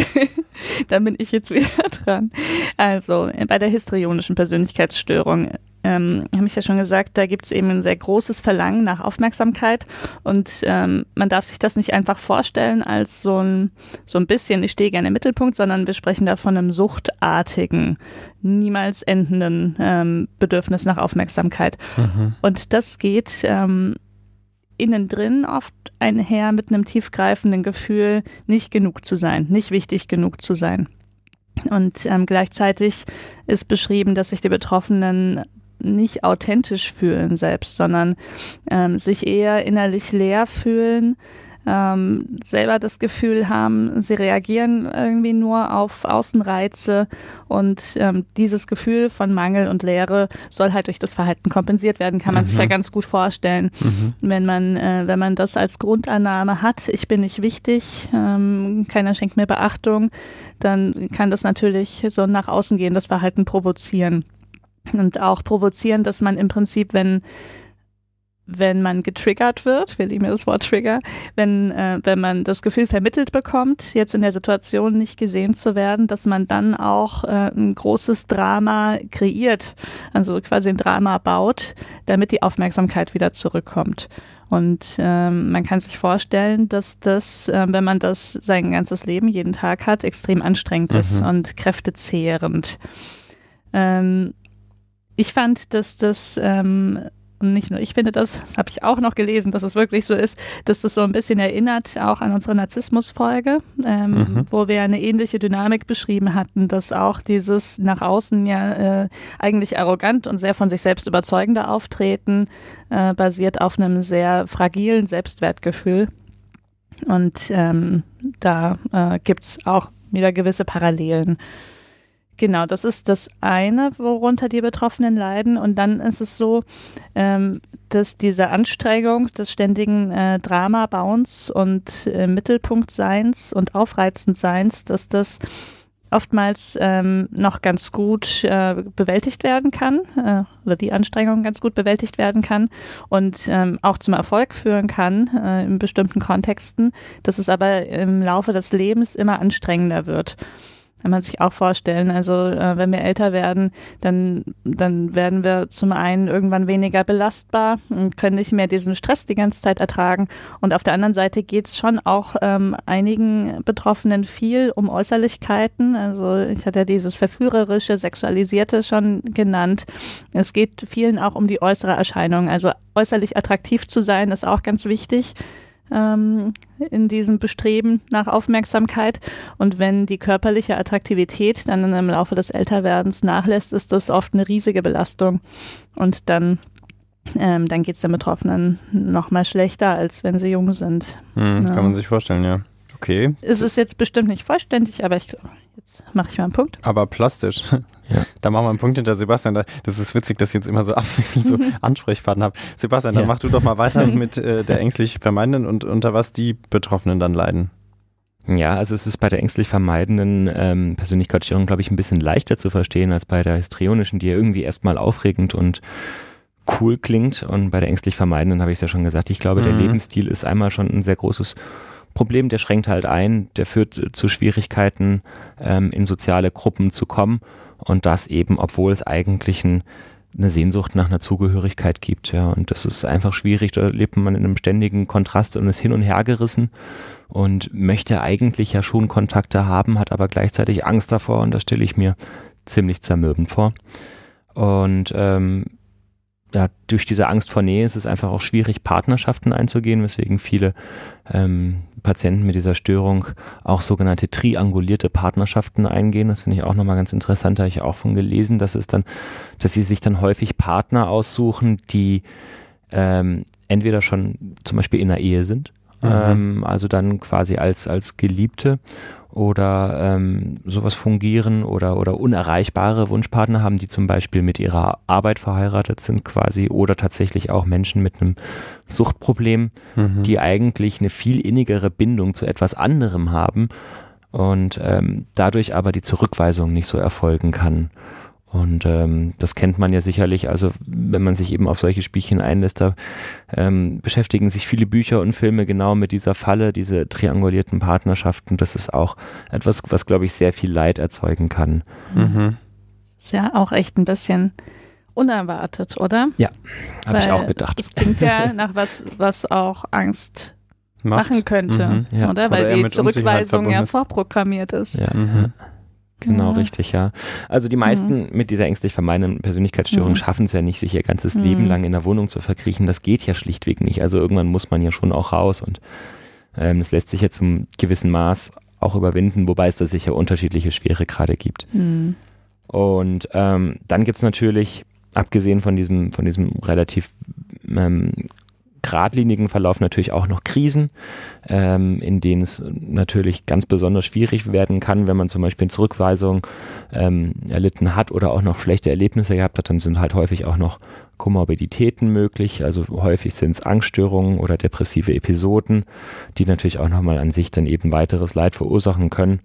S2: Da bin ich jetzt wieder dran. Also bei der histrionischen Persönlichkeitsstörung ähm, habe ich ja schon gesagt, da gibt es eben ein sehr großes Verlangen nach Aufmerksamkeit und ähm, man darf sich das nicht einfach vorstellen als so ein, so ein bisschen, ich stehe gerne im Mittelpunkt, sondern wir sprechen da von einem suchtartigen, niemals endenden ähm, Bedürfnis nach Aufmerksamkeit. Mhm. Und das geht ähm, innen drin oft einher mit einem tiefgreifenden Gefühl, nicht genug zu sein, nicht wichtig genug zu sein. Und ähm, gleichzeitig ist beschrieben, dass sich die Betroffenen nicht authentisch fühlen selbst, sondern ähm, sich eher innerlich leer fühlen, ähm, selber das Gefühl haben, sie reagieren irgendwie nur auf Außenreize und ähm, dieses Gefühl von Mangel und Leere soll halt durch das Verhalten kompensiert werden, kann man mhm. sich ja ganz gut vorstellen. Mhm. Wenn man, äh, wenn man das als Grundannahme hat, ich bin nicht wichtig, ähm, keiner schenkt mir Beachtung, dann kann das natürlich so nach außen gehen, das Verhalten provozieren. Und auch provozieren, dass man im Prinzip, wenn wenn man getriggert wird, wir lieben ja das Wort Trigger, wenn, äh, wenn man das Gefühl vermittelt bekommt, jetzt in der Situation nicht gesehen zu werden, dass man dann auch äh, ein großes Drama kreiert, also quasi ein Drama baut, damit die Aufmerksamkeit wieder zurückkommt. Und ähm, man kann sich vorstellen, dass das, äh, wenn man das sein ganzes Leben jeden Tag hat, extrem anstrengend mhm. ist und kräftezehrend. Ähm, ich fand, dass das ähm, und nicht nur ich finde das, das habe ich auch noch gelesen, dass es wirklich so ist, dass das so ein bisschen erinnert auch an unsere Narzissmus-Folge, ähm, mhm. wo wir eine ähnliche Dynamik beschrieben hatten, dass auch dieses nach außen ja äh, eigentlich arrogant und sehr von sich selbst überzeugende Auftreten äh, basiert auf einem sehr fragilen Selbstwertgefühl. Und ähm, da äh, gibt es auch wieder gewisse Parallelen. Genau, das ist das eine, worunter die Betroffenen leiden. Und dann ist es so, ähm, dass diese Anstrengung des ständigen äh, Drama-Bauens und äh, Mittelpunktseins und Aufreizendseins, dass das oftmals ähm, noch ganz gut äh, bewältigt werden kann äh, oder die Anstrengung ganz gut bewältigt werden kann und ähm, auch zum Erfolg führen kann äh, in bestimmten Kontexten, dass es aber im Laufe des Lebens immer anstrengender wird. Kann man sich auch vorstellen. Also äh, wenn wir älter werden, dann, dann werden wir zum einen irgendwann weniger belastbar und können nicht mehr diesen Stress die ganze Zeit ertragen. Und auf der anderen Seite geht es schon auch ähm, einigen Betroffenen viel um Äußerlichkeiten. Also ich hatte ja dieses verführerische, sexualisierte schon genannt. Es geht vielen auch um die äußere Erscheinung. Also äußerlich attraktiv zu sein ist auch ganz wichtig. ähm, in diesem Bestreben nach Aufmerksamkeit. Und wenn die körperliche Attraktivität dann im Laufe des Älterwerdens nachlässt, ist das oft eine riesige Belastung. Und dann, ähm, dann geht es den Betroffenen noch mal schlechter, als wenn sie jung sind.
S1: Hm,
S2: ja.
S1: Kann man sich vorstellen, ja. Okay.
S2: Es ist jetzt bestimmt nicht vollständig, aber ich, jetzt mache ich mal einen Punkt.
S1: Aber plastisch. Ja. Da machen wir einen Punkt hinter Sebastian. Das ist witzig, dass ich jetzt immer so abwechselnd so Ansprechpartner habe. Sebastian, dann ja. mach du doch mal weiter mit äh, der ängstlich Vermeidenden und unter was die Betroffenen dann leiden.
S3: Ja, also es ist bei der ängstlich vermeidenden ähm, Persönlichkeitsstörung, glaube ich, ein bisschen leichter zu verstehen als bei der histrionischen, die ja irgendwie erstmal aufregend und cool klingt. Und bei der ängstlich vermeidenden habe ich es ja schon gesagt, ich glaube, mhm. der Lebensstil ist einmal schon ein sehr großes Problem, der schränkt halt ein, der führt zu Schwierigkeiten, ähm, in soziale Gruppen zu kommen. Und das eben, obwohl es eigentlich ein, eine Sehnsucht nach einer Zugehörigkeit gibt. Ja. Und das ist einfach schwierig, da lebt man in einem ständigen Kontrast und ist hin und her gerissen und möchte eigentlich ja schon Kontakte haben, hat aber gleichzeitig Angst davor und das stelle ich mir ziemlich zermürbend vor. Und ähm, ja, durch diese Angst vor Nähe ist es einfach auch schwierig, Partnerschaften einzugehen, weswegen viele ähm, Patienten mit dieser Störung auch sogenannte triangulierte Partnerschaften eingehen. Das finde ich auch nochmal ganz interessant, da habe ich auch von gelesen, dass es dann, dass sie sich dann häufig Partner aussuchen, die ähm, entweder schon zum Beispiel in einer Ehe sind, mhm. ähm, also dann quasi als, als Geliebte oder ähm, sowas fungieren oder, oder unerreichbare Wunschpartner haben, die zum Beispiel mit ihrer Arbeit verheiratet sind quasi oder tatsächlich auch Menschen mit einem Suchtproblem, mhm. die eigentlich eine viel innigere Bindung zu etwas anderem haben und ähm, dadurch aber die Zurückweisung nicht so erfolgen kann. Und ähm, das kennt man ja sicherlich, also wenn man sich eben auf solche Spielchen einlässt, da ähm, beschäftigen sich viele Bücher und Filme genau mit dieser Falle, diese triangulierten Partnerschaften. Das ist auch etwas, was, glaube ich, sehr viel Leid erzeugen kann.
S2: Mhm. Das ist ja auch echt ein bisschen unerwartet, oder?
S3: Ja, habe ich auch gedacht.
S2: Das klingt ja nach was, was auch Angst Macht. machen könnte,
S3: mhm, ja.
S2: oder? Weil oder die Zurückweisung ja vorprogrammiert ist.
S3: Ja, mhm. Genau, ja. richtig, ja. Also die meisten mhm. mit dieser ängstlich vermeidenden Persönlichkeitsstörung mhm. schaffen es ja nicht, sich ihr ganzes mhm. Leben lang in der Wohnung zu verkriechen. Das geht ja schlichtweg nicht. Also irgendwann muss man ja schon auch raus und ähm, das lässt sich ja zum gewissen Maß auch überwinden, wobei es da sicher unterschiedliche Schweregrade gibt. Mhm. Und ähm, dann gibt es natürlich, abgesehen von diesem, von diesem relativ ähm, geradlinigen Verlauf natürlich auch noch Krisen, ähm, in denen es natürlich ganz besonders schwierig werden kann, wenn man zum Beispiel Zurückweisung ähm, erlitten hat oder auch noch schlechte Erlebnisse gehabt hat, dann sind halt häufig auch noch Komorbiditäten möglich, also häufig sind es Angststörungen oder depressive Episoden, die natürlich auch nochmal an sich dann eben weiteres Leid verursachen können.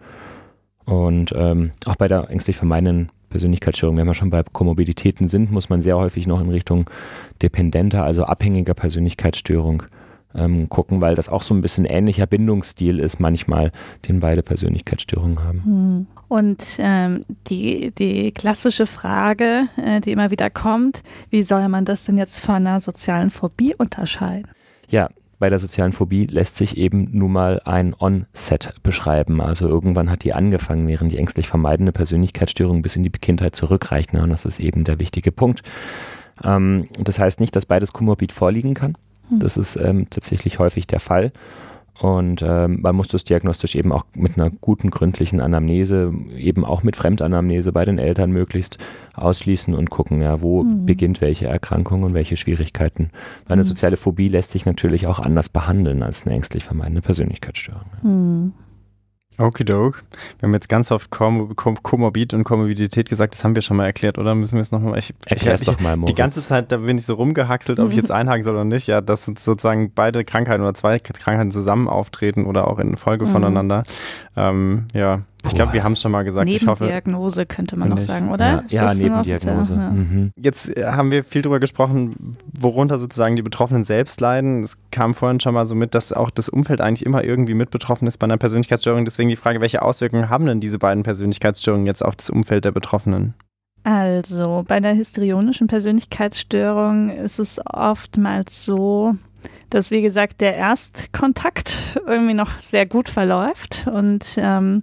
S3: Und ähm, auch bei der ängstlich vermeidenden Persönlichkeitsstörung, wenn wir schon bei Komorbiditäten sind, muss man sehr häufig noch in Richtung dependenter, also abhängiger Persönlichkeitsstörung ähm, gucken, weil das auch so ein bisschen ähnlicher Bindungsstil ist manchmal, den beide Persönlichkeitsstörungen haben.
S2: Und ähm, die, die klassische Frage, äh, die immer wieder kommt, wie soll man das denn jetzt von einer sozialen Phobie unterscheiden?
S3: Ja, bei der sozialen Phobie lässt sich eben nun mal ein Onset beschreiben. Also irgendwann hat die angefangen, während die ängstlich vermeidende Persönlichkeitsstörung bis in die Kindheit zurückreicht. Und das ist eben der wichtige Punkt. Ähm, das heißt nicht, dass beides komorbid vorliegen kann. Das ist ähm, tatsächlich häufig der Fall. Und ähm, man muss das diagnostisch eben auch mit einer guten, gründlichen Anamnese, eben auch mit Fremdanamnese bei den Eltern möglichst ausschließen und gucken, ja, wo mhm. beginnt welche Erkrankung und welche Schwierigkeiten. Weil eine soziale Phobie lässt sich natürlich auch anders behandeln als eine ängstlich vermeidende Persönlichkeitsstörung.
S2: Mhm.
S1: Okidok. Wir haben jetzt ganz oft Kom- Kom- Komorbid und Komorbidität gesagt, das haben wir schon mal erklärt, oder müssen wir es nochmal? Ich,
S3: Erklär's
S1: ich,
S3: doch mal, Moritz.
S1: Die ganze Zeit, da bin ich so rumgehaxelt, ob ich jetzt einhaken soll oder nicht. Ja, dass sozusagen beide Krankheiten oder zwei Krankheiten zusammen auftreten oder auch in Folge mhm. voneinander. Ähm, ja, ich glaube, wir haben es schon mal gesagt.
S2: Nebendiagnose
S1: ich hoffe,
S2: könnte man noch sagen, oder?
S3: Ja, ja Nebendiagnose.
S2: Ja.
S3: Mhm.
S1: Jetzt haben wir viel darüber gesprochen, worunter sozusagen die Betroffenen selbst leiden. Es kam vorhin schon mal so mit, dass auch das Umfeld eigentlich immer irgendwie mit betroffen ist bei einer Persönlichkeitsstörung. Deswegen die Frage, welche Auswirkungen haben denn diese beiden Persönlichkeitsstörungen jetzt auf das Umfeld der Betroffenen?
S2: Also bei der histrionischen Persönlichkeitsstörung ist es oftmals so, dass, wie gesagt, der Erstkontakt irgendwie noch sehr gut verläuft und ähm,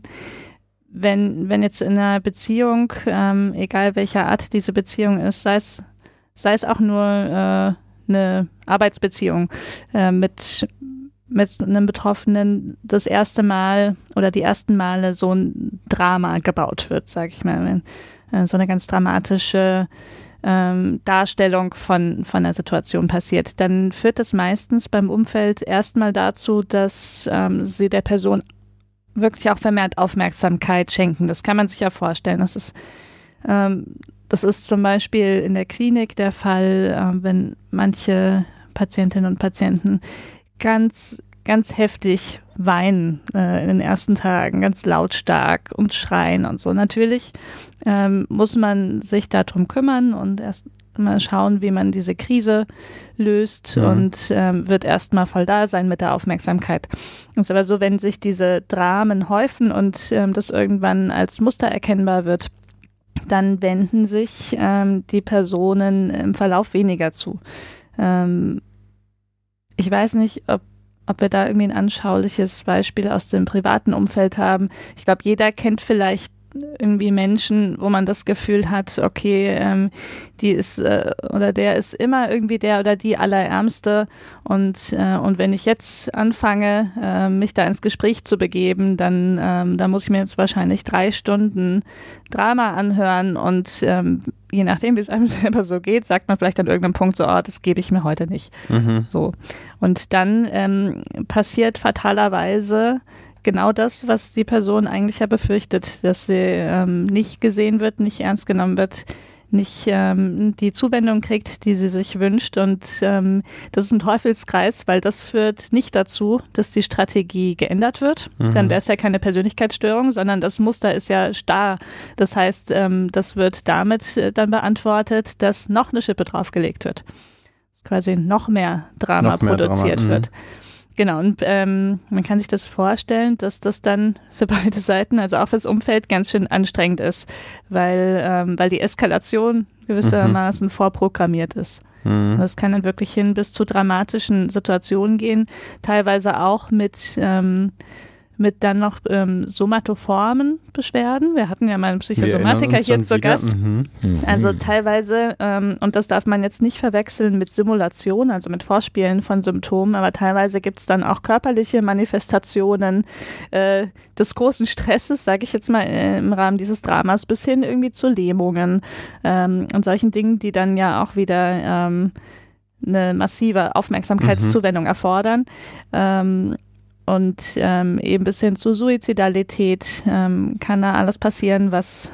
S2: wenn, wenn jetzt in einer Beziehung, ähm, egal welcher Art diese Beziehung ist, sei es, sei es auch nur äh, eine Arbeitsbeziehung äh, mit mit einem Betroffenen das erste Mal oder die ersten Male so ein Drama gebaut wird, sage ich mal. Wenn, äh, so eine ganz dramatische ähm, Darstellung von, von der Situation passiert, dann führt das meistens beim Umfeld erstmal dazu, dass ähm, sie der Person wirklich auch vermehrt Aufmerksamkeit schenken. Das kann man sich ja vorstellen. Das ist, ähm, das ist zum Beispiel in der Klinik der Fall, äh, wenn manche Patientinnen und Patienten ganz, ganz heftig weinen äh, in den ersten Tagen, ganz lautstark und schreien und so. Natürlich ähm, muss man sich darum kümmern und erst mal schauen, wie man diese Krise löst, mhm. und ähm, wird erstmal voll da sein mit der Aufmerksamkeit. Es ist aber so, wenn sich diese Dramen häufen und ähm, das irgendwann als Muster erkennbar wird, dann wenden sich ähm, die Personen im Verlauf weniger zu. Ähm, ich weiß nicht, ob ob wir da irgendwie ein anschauliches Beispiel aus dem privaten Umfeld haben. Ich glaube, jeder kennt vielleicht irgendwie Menschen, wo man das Gefühl hat, okay, ähm, die ist äh, oder der ist immer irgendwie der oder die Allerärmste und, äh, und wenn ich jetzt anfange, äh, mich da ins Gespräch zu begeben, dann, ähm, dann muss ich mir jetzt wahrscheinlich drei Stunden Drama anhören und ähm, je nachdem, wie es einem selber so geht, sagt man vielleicht an irgendeinem Punkt so, oh, das gebe ich mir heute nicht. Mhm. So. Und dann ähm, passiert fatalerweise genau das, was die Person eigentlich ja befürchtet, dass sie ähm, nicht gesehen wird, nicht ernst genommen wird, nicht ähm, die Zuwendung kriegt, die sie sich wünscht. Und ähm, das ist ein Teufelskreis, weil das führt nicht dazu, dass die Strategie geändert wird. Mhm. Dann wäre es ja keine Persönlichkeitsstörung, sondern das Muster ist ja starr. Das heißt, ähm, das wird damit äh, dann beantwortet, dass noch eine Schippe draufgelegt wird. Quasi noch mehr Drama noch mehr produziert Drama. wird. Genau, und ähm, man kann sich das vorstellen, dass das dann für beide Seiten, also auch fürs Umfeld, ganz schön anstrengend ist, weil, ähm, weil die Eskalation gewissermaßen mhm. vorprogrammiert ist. Mhm. Das kann dann wirklich hin bis zu dramatischen Situationen gehen, teilweise auch mit ähm, mit dann noch ähm, somatoformen Beschwerden. Wir hatten ja mal einen Psychosomatiker hier zu Gast. Mhm. Mhm. Also teilweise, ähm, und das darf man jetzt nicht verwechseln mit Simulation, also mit Vorspielen von Symptomen, aber teilweise gibt es dann auch körperliche Manifestationen äh, des großen Stresses, sage ich jetzt mal, äh, im Rahmen dieses Dramas, bis hin irgendwie zu Lähmungen ähm, und solchen Dingen, die dann ja auch wieder ähm, eine massive Aufmerksamkeitszuwendung mhm. erfordern. Ähm, Und ähm, eben bis hin zur Suizidalität ähm, kann da alles passieren, was,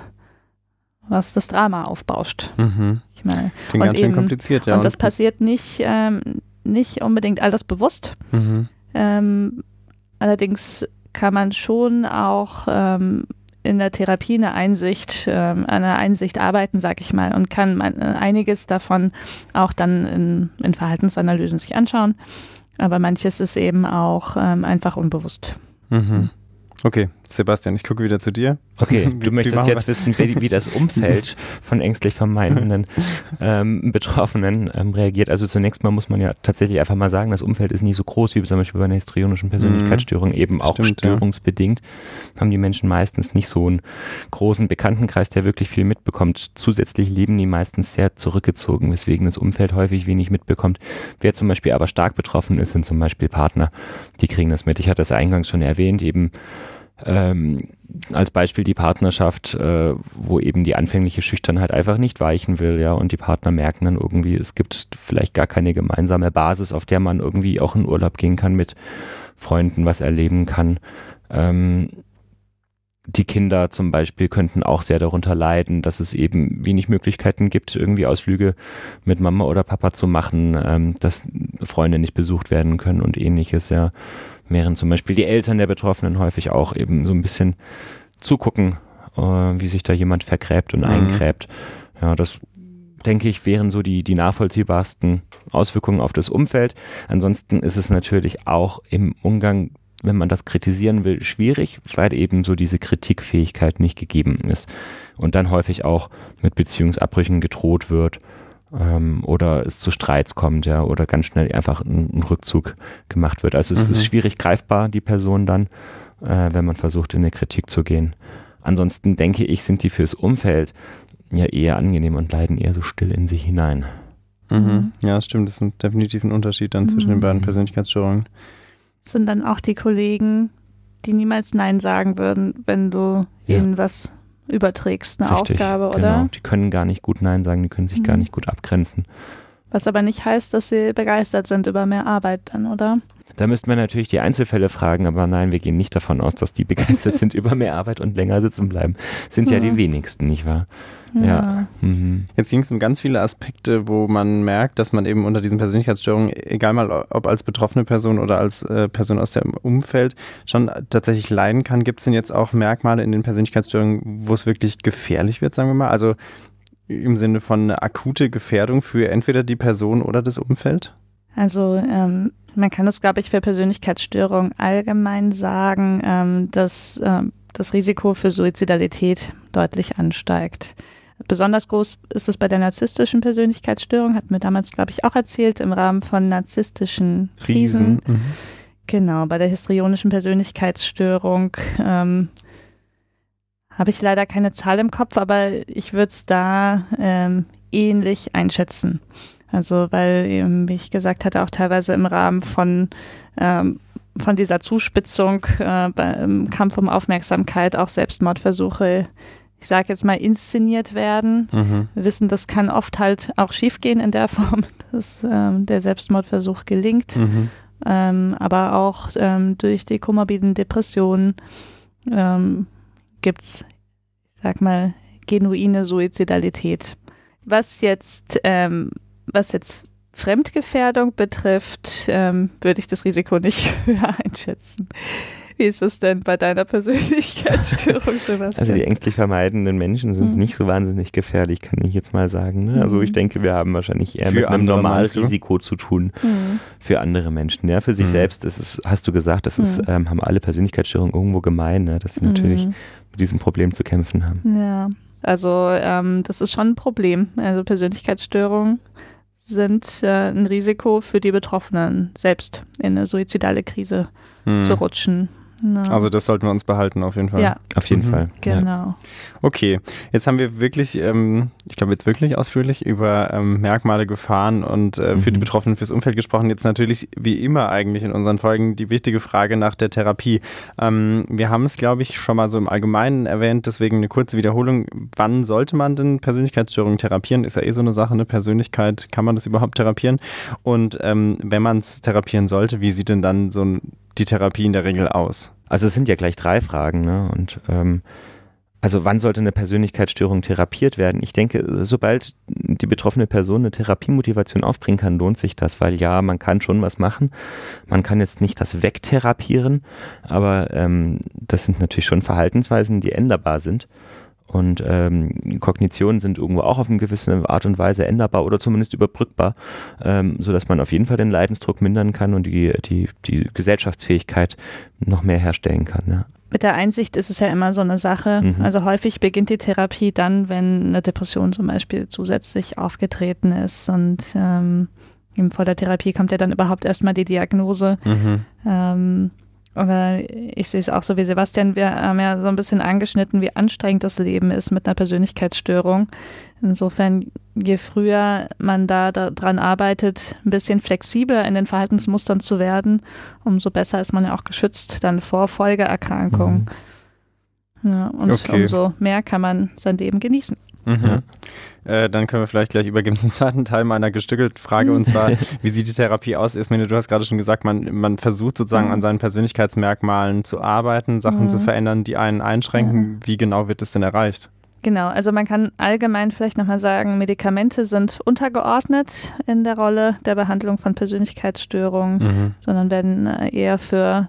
S2: was das Drama aufbauscht.
S1: Mhm.
S2: Ich meine,
S1: klingt ganz schön kompliziert, ja.
S2: Und das passiert nicht, ähm, nicht unbedingt alles bewusst. Mhm. Ähm, allerdings kann man schon auch ähm, in der Therapie eine Einsicht, ähm, eine Einsicht arbeiten, sag ich mal, und kann man, äh, einiges davon auch dann in, in Verhaltensanalysen sich anschauen. Aber manches ist eben auch ähm, einfach unbewusst.
S1: Mhm. Okay, Sebastian, ich gucke wieder zu dir.
S3: Okay, du möchtest jetzt wissen, wie, wie das Umfeld von ängstlich vermeidenden ähm, Betroffenen ähm, reagiert. Also zunächst mal muss man ja tatsächlich einfach mal sagen, das Umfeld ist nie so groß wie zum Beispiel bei einer histrionischen Persönlichkeitsstörung, mhm. eben auch Stimmt, störungsbedingt. Ja. Haben die Menschen meistens nicht so einen großen Bekanntenkreis, der wirklich viel mitbekommt. Zusätzlich leben die meistens sehr zurückgezogen, weswegen das Umfeld häufig wenig mitbekommt. Wer zum Beispiel aber stark betroffen ist, sind zum Beispiel Partner. Die kriegen das mit. Ich hatte das eingangs schon erwähnt, eben Ähm, als Beispiel die Partnerschaft, äh, wo eben die anfängliche Schüchternheit einfach nicht weichen will, ja, und die Partner merken dann irgendwie, es gibt vielleicht gar keine gemeinsame Basis, auf der man irgendwie auch in Urlaub gehen kann, mit Freunden was erleben kann. Ähm, die Kinder zum Beispiel könnten auch sehr darunter leiden, dass es eben wenig Möglichkeiten gibt, irgendwie Ausflüge mit Mama oder Papa zu machen, ähm, dass Freunde nicht besucht werden können und ähnliches, ja. Während zum Beispiel die Eltern der Betroffenen häufig auch eben so ein bisschen zugucken, äh, wie sich da jemand vergräbt und mhm. eingräbt. Ja, das denke ich, wären so die, die nachvollziehbarsten Auswirkungen auf das Umfeld. Ansonsten ist es natürlich auch im Umgang, wenn man das kritisieren will, schwierig, weil eben so diese Kritikfähigkeit nicht gegeben ist. Und dann häufig auch mit Beziehungsabbrüchen gedroht wird. Oder es zu Streits kommt, ja, oder ganz schnell einfach ein, ein Rückzug gemacht wird. Also es mhm. ist schwierig greifbar, die Person dann, äh, wenn man versucht, in eine Kritik zu gehen. Ansonsten denke ich, sind die fürs Umfeld ja eher angenehm und leiden eher so still in sich hinein.
S1: Mhm. Ja, das stimmt. Das ist ein, definitiv ein Unterschied dann mhm. zwischen den beiden Persönlichkeitsstörungen.
S2: sind dann auch die Kollegen, die niemals Nein sagen würden, wenn du ja. ihnen was überträgst, eine
S3: Richtig,
S2: Aufgabe, oder?
S3: Genau, die können gar nicht gut Nein sagen, die können sich mhm. gar nicht gut abgrenzen.
S2: Was aber nicht heißt, dass sie begeistert sind über mehr Arbeit dann, oder?
S3: Da müssten wir natürlich die Einzelfälle fragen, aber nein, wir gehen nicht davon aus, dass die begeistert sind über mehr Arbeit und länger sitzen bleiben. Sind ja, ja die wenigsten, nicht wahr? Ja. ja. Mhm.
S1: Jetzt ging es um ganz viele Aspekte, wo man merkt, dass man eben unter diesen Persönlichkeitsstörungen, egal mal ob als betroffene Person oder als äh, Person aus dem Umfeld, schon tatsächlich leiden kann. Gibt es denn jetzt auch Merkmale in den Persönlichkeitsstörungen, wo es wirklich gefährlich wird, sagen wir mal? Also im Sinne von eine akute Gefährdung für entweder die Person oder das Umfeld?
S2: Also ähm, man kann das, glaube ich, für Persönlichkeitsstörungen allgemein sagen, ähm, dass ähm, das Risiko für Suizidalität deutlich ansteigt. Besonders groß ist es bei der narzisstischen Persönlichkeitsstörung, hat mir damals, glaube ich, auch erzählt, im Rahmen von narzisstischen Krisen.
S1: Krisen. Mhm.
S2: Genau, bei der histrionischen Persönlichkeitsstörung ähm, habe ich leider keine Zahl im Kopf, aber ich würde es da ähm, ähnlich einschätzen. Also weil eben, wie ich gesagt hatte, auch teilweise im Rahmen von, ähm, von dieser Zuspitzung äh, beim Kampf um Aufmerksamkeit auch Selbstmordversuche, ich sage jetzt mal, inszeniert werden. Mhm. Wir wissen, das kann oft halt auch schiefgehen in der Form, dass ähm, der Selbstmordversuch gelingt. Mhm. Ähm, aber auch ähm, durch die komorbiden Depressionen ähm, gibt es, ich sag mal, genuine Suizidalität. Was jetzt ähm, Was jetzt Fremdgefährdung betrifft, ähm, würde ich das Risiko nicht höher einschätzen. Wie ist es denn bei deiner Persönlichkeitsstörung, Sebastian?
S3: Also die ängstlich vermeidenden Menschen sind mhm. nicht so wahnsinnig gefährlich, kann ich jetzt mal sagen. Ne? Also ich denke, wir haben wahrscheinlich eher für mit einem Normalrisiko zu tun mhm. für andere Menschen. Ja, für sich mhm. selbst ist es, hast du gesagt, das ist, ähm, haben alle Persönlichkeitsstörungen irgendwo gemein, ne? Dass sie natürlich mhm. mit diesem Problem zu kämpfen haben.
S2: Ja, also ähm, das ist schon ein Problem. Also Persönlichkeitsstörungen sind äh, ein Risiko für die Betroffenen, selbst in eine suizidale Krise hm. zu rutschen. No.
S1: Also das sollten wir uns behalten auf jeden Fall.
S3: Ja, auf jeden mhm. Fall.
S2: Genau.
S3: Ja.
S1: Okay, jetzt haben wir wirklich, ähm, ich glaube jetzt wirklich ausführlich über ähm, Merkmale, Gefahren und äh, für mhm. die Betroffenen, fürs Umfeld gesprochen. Jetzt natürlich wie immer eigentlich in unseren Folgen die wichtige Frage nach der Therapie. Ähm, wir haben es, glaube ich, schon mal so im Allgemeinen erwähnt, deswegen eine kurze Wiederholung. Wann sollte man denn Persönlichkeitsstörungen therapieren? Ist ja eh so eine Sache, eine Persönlichkeit, kann man das überhaupt therapieren? Und ähm, wenn man es therapieren sollte, wie sieht denn dann so ein die Therapie in der Regel aus?
S3: Also es sind ja gleich drei Fragen, ne? Und ähm, also wann sollte eine Persönlichkeitsstörung therapiert werden? Ich denke, sobald die betroffene Person eine Therapiemotivation aufbringen kann, lohnt sich das, weil ja, man kann schon was machen. Man kann jetzt nicht das wegtherapieren, aber ähm, das sind natürlich schon Verhaltensweisen, die änderbar sind. Und ähm, Kognitionen sind irgendwo auch auf eine gewisse Art und Weise änderbar oder zumindest überbrückbar, ähm, sodass man auf jeden Fall den Leidensdruck mindern kann und die, die, die Gesellschaftsfähigkeit noch mehr herstellen kann. Ja.
S2: Mit der Einsicht ist es ja immer so eine Sache. Mhm. Also häufig beginnt die Therapie dann, wenn eine Depression zum Beispiel zusätzlich aufgetreten ist. Und ähm, vor der Therapie kommt ja dann überhaupt erstmal die Diagnose. Mhm. Ähm, Aber ich sehe es auch so wie Sebastian, wir haben ja so ein bisschen angeschnitten, wie anstrengend das Leben ist mit einer Persönlichkeitsstörung. Insofern, je früher man da daran arbeitet, ein bisschen flexibler in den Verhaltensmustern zu werden, umso besser ist man ja auch geschützt dann vor Folgeerkrankungen. Mhm. Ja, und okay. umso mehr kann man sein Leben genießen.
S1: Mhm. Äh, dann können wir vielleicht gleich übergehen zum zweiten Teil meiner gestückelten Frage, und zwar, wie sieht die Therapie aus? Ismene, du hast gerade schon gesagt, man, man versucht sozusagen mhm. an seinen Persönlichkeitsmerkmalen zu arbeiten, Sachen mhm. zu verändern, die einen einschränken. Mhm. Wie genau wird das denn erreicht?
S2: Genau, also man kann allgemein vielleicht nochmal sagen, Medikamente sind untergeordnet in der Rolle der Behandlung von Persönlichkeitsstörungen, mhm. sondern werden eher für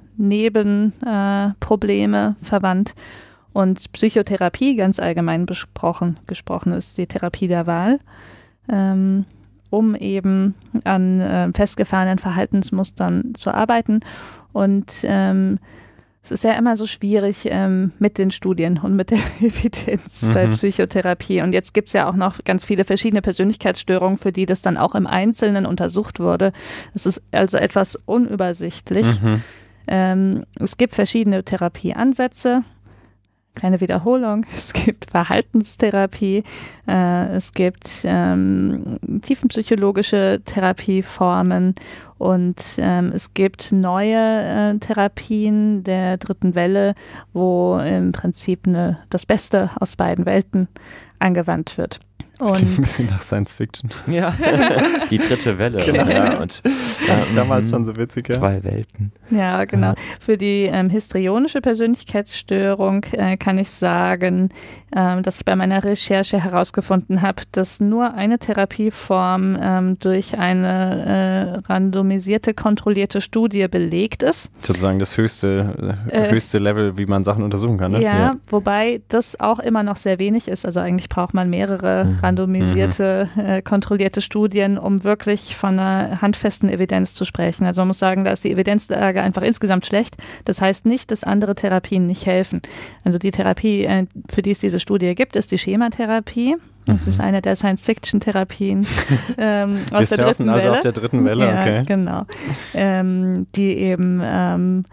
S2: Nebenprobleme äh, verwandt. Und Psychotherapie, ganz allgemein besprochen, gesprochen, ist die Therapie der Wahl, ähm, um eben an äh, festgefahrenen Verhaltensmustern zu arbeiten. Und ähm, es ist ja immer so schwierig ähm, mit den Studien und mit der Evidenz mhm. bei Psychotherapie. Und jetzt gibt es ja auch noch ganz viele verschiedene Persönlichkeitsstörungen, für die das dann auch im Einzelnen untersucht wurde. Es ist also etwas unübersichtlich. Mhm. Ähm, es gibt verschiedene Therapieansätze. kleine Wiederholung, es gibt Verhaltenstherapie, äh, es gibt ähm, tiefenpsychologische Therapieformen und ähm, es gibt neue äh, Therapien der dritten Welle, wo im Prinzip eine, das Beste aus beiden Welten angewandt wird.
S1: Das klingt ein bisschen nach Science Fiction.
S3: Ja, die dritte Welle.
S1: Genau.
S3: Ja, und,
S1: ja, damals schon so witzig. Ja.
S3: Zwei Welten.
S2: Ja, genau. Für die ähm, histrionische Persönlichkeitsstörung äh, kann ich sagen, ähm, dass ich bei meiner Recherche herausgefunden habe, dass nur eine Therapieform ähm, durch eine äh, randomisierte, kontrollierte Studie belegt ist.
S1: Sozusagen das höchste, äh, höchste Level, wie man Sachen untersuchen kann. Ne?
S2: Ja,
S1: ja,
S2: wobei das auch immer noch sehr wenig ist. Also eigentlich braucht man mehrere mhm. randomisierte, mhm. äh, kontrollierte Studien, um wirklich von einer handfesten Evidenz zu sprechen. Also man muss sagen, da ist die Evidenzlage einfach insgesamt schlecht. Das heißt nicht, dass andere Therapien nicht helfen. Also die Therapie, äh, für die es diese Studie gibt, ist die Schematherapie. Das mhm. ist eine der Science-Fiction-Therapien ähm, aus
S1: Wir
S2: der dritten
S1: also
S2: Welle.
S1: auf der dritten Welle,
S2: ja,
S1: okay.
S2: Genau. Ähm, die eben ähm,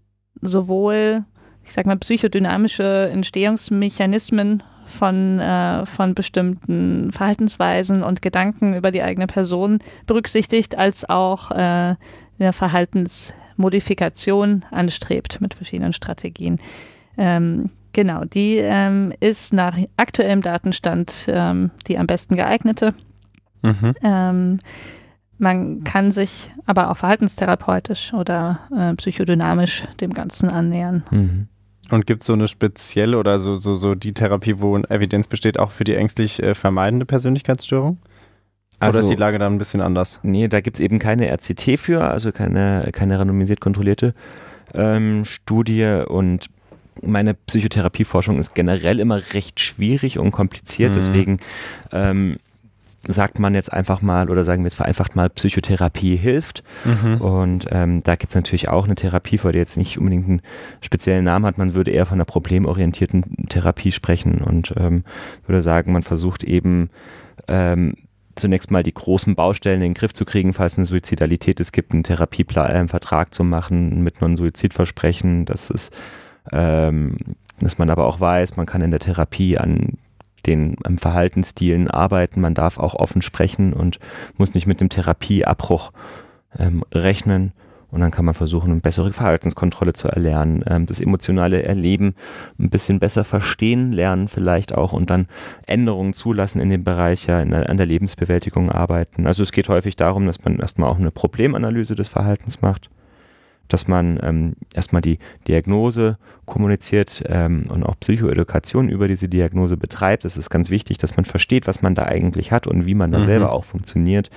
S2: sowohl, ich sag mal, psychodynamische Entstehungsmechanismen von, äh, von bestimmten Verhaltensweisen und Gedanken über die eigene Person berücksichtigt, als auch äh, eine Verhaltensmodifikation anstrebt mit verschiedenen Strategien. Ähm, genau, die ähm, ist nach aktuellem Datenstand ähm, die am besten geeignete. Mhm. Ähm, man kann sich aber auch verhaltenstherapeutisch oder äh, psychodynamisch dem Ganzen annähern.
S3: Mhm.
S1: Und gibt es so eine spezielle oder so, so, so die Therapie, wo Evidenz besteht, auch für die ängstlich äh, vermeidende Persönlichkeitsstörung?
S3: Also,
S1: oder ist die Lage dann ein bisschen anders?
S3: Nee, da gibt es eben keine R C T für, also keine, keine randomisiert kontrollierte ähm, Studie, und meine Psychotherapieforschung ist generell immer recht schwierig und kompliziert, mhm. deswegen ähm, sagt man jetzt einfach mal, oder sagen wir jetzt vereinfacht mal, Psychotherapie hilft. Mhm. Und ähm, da gibt es natürlich auch eine Therapie, vor der jetzt nicht unbedingt einen speziellen Namen hat. Man würde eher von einer problemorientierten Therapie sprechen und ähm, würde sagen, man versucht eben ähm, zunächst mal die großen Baustellen in den Griff zu kriegen, falls eine Suizidalität es gibt, einen Therapieplan, einen Vertrag zu machen mit einem Suizidversprechen. Das ist, ähm, dass man aber auch weiß, man kann in der Therapie an den ähm, Verhaltensstilen arbeiten, man darf auch offen sprechen und muss nicht mit dem Therapieabbruch ähm, rechnen, und dann kann man versuchen, eine bessere Verhaltenskontrolle zu erlernen, ähm, das emotionale Erleben ein bisschen besser verstehen lernen vielleicht auch und dann Änderungen zulassen in dem Bereich, ja, in der, an der Lebensbewältigung arbeiten. Also es geht häufig darum, dass man erstmal auch eine Problemanalyse des Verhaltens macht, dass man ähm, erstmal die Diagnose kommuniziert ähm, und auch Psychoedukation über diese Diagnose betreibt. Es ist ganz wichtig, dass man versteht, was man da eigentlich hat und wie man da mhm. selber auch funktioniert.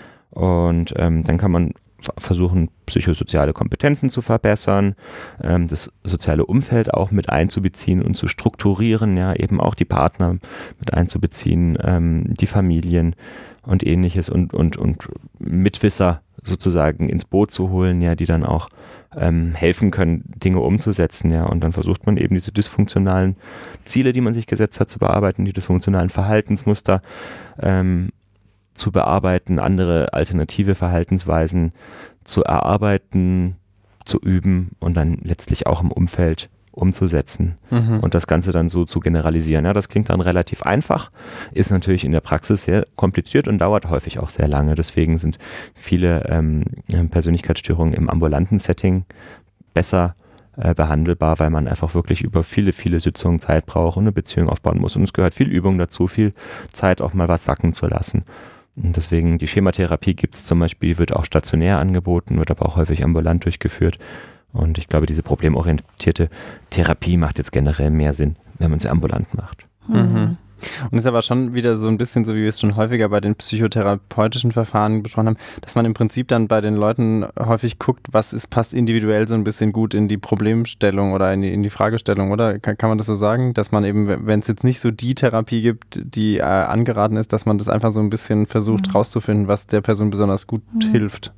S3: Und ähm, dann kann man f- versuchen, psychosoziale Kompetenzen zu verbessern, ähm, das soziale Umfeld auch mit einzubeziehen und zu strukturieren, ja, eben auch die Partner mit einzubeziehen, ähm, die Familien und ähnliches und, und, und Mitwisser sozusagen ins Boot zu holen, ja, die dann auch ähm, helfen können, Dinge umzusetzen, ja, und dann versucht man eben diese dysfunktionalen Ziele, die man sich gesetzt hat, zu bearbeiten, die dysfunktionalen Verhaltensmuster ähm, zu bearbeiten, andere alternative Verhaltensweisen zu erarbeiten, zu üben und dann letztlich auch im Umfeld umzusetzen mhm. und das Ganze dann so zu generalisieren. Ja, das klingt dann relativ einfach, ist natürlich in der Praxis sehr kompliziert und dauert häufig auch sehr lange. Deswegen sind viele ähm, Persönlichkeitsstörungen im ambulanten Setting besser äh, behandelbar, weil man einfach wirklich über viele, viele Sitzungen Zeit braucht und eine Beziehung aufbauen muss. Und es gehört viel Übung dazu, viel Zeit auch mal was sacken zu lassen. Und deswegen die Schematherapie gibt es zum Beispiel, wird auch stationär angeboten, wird aber auch häufig ambulant durchgeführt. Und ich glaube, diese problemorientierte Therapie macht jetzt generell mehr Sinn, wenn man sie ambulant macht.
S1: Mhm. Und ist aber schon wieder so ein bisschen so, wie wir es schon häufiger bei den psychotherapeutischen Verfahren besprochen haben, dass man im Prinzip dann bei den Leuten häufig guckt, was ist, passt individuell so ein bisschen gut in die Problemstellung oder in die, in die Fragestellung, oder? Kann, kann man das so sagen? Dass man eben, wenn es jetzt nicht so die Therapie gibt, die äh, angeraten ist, dass man das einfach so ein bisschen versucht mhm. rauszufinden, was der Person besonders gut mhm. hilft.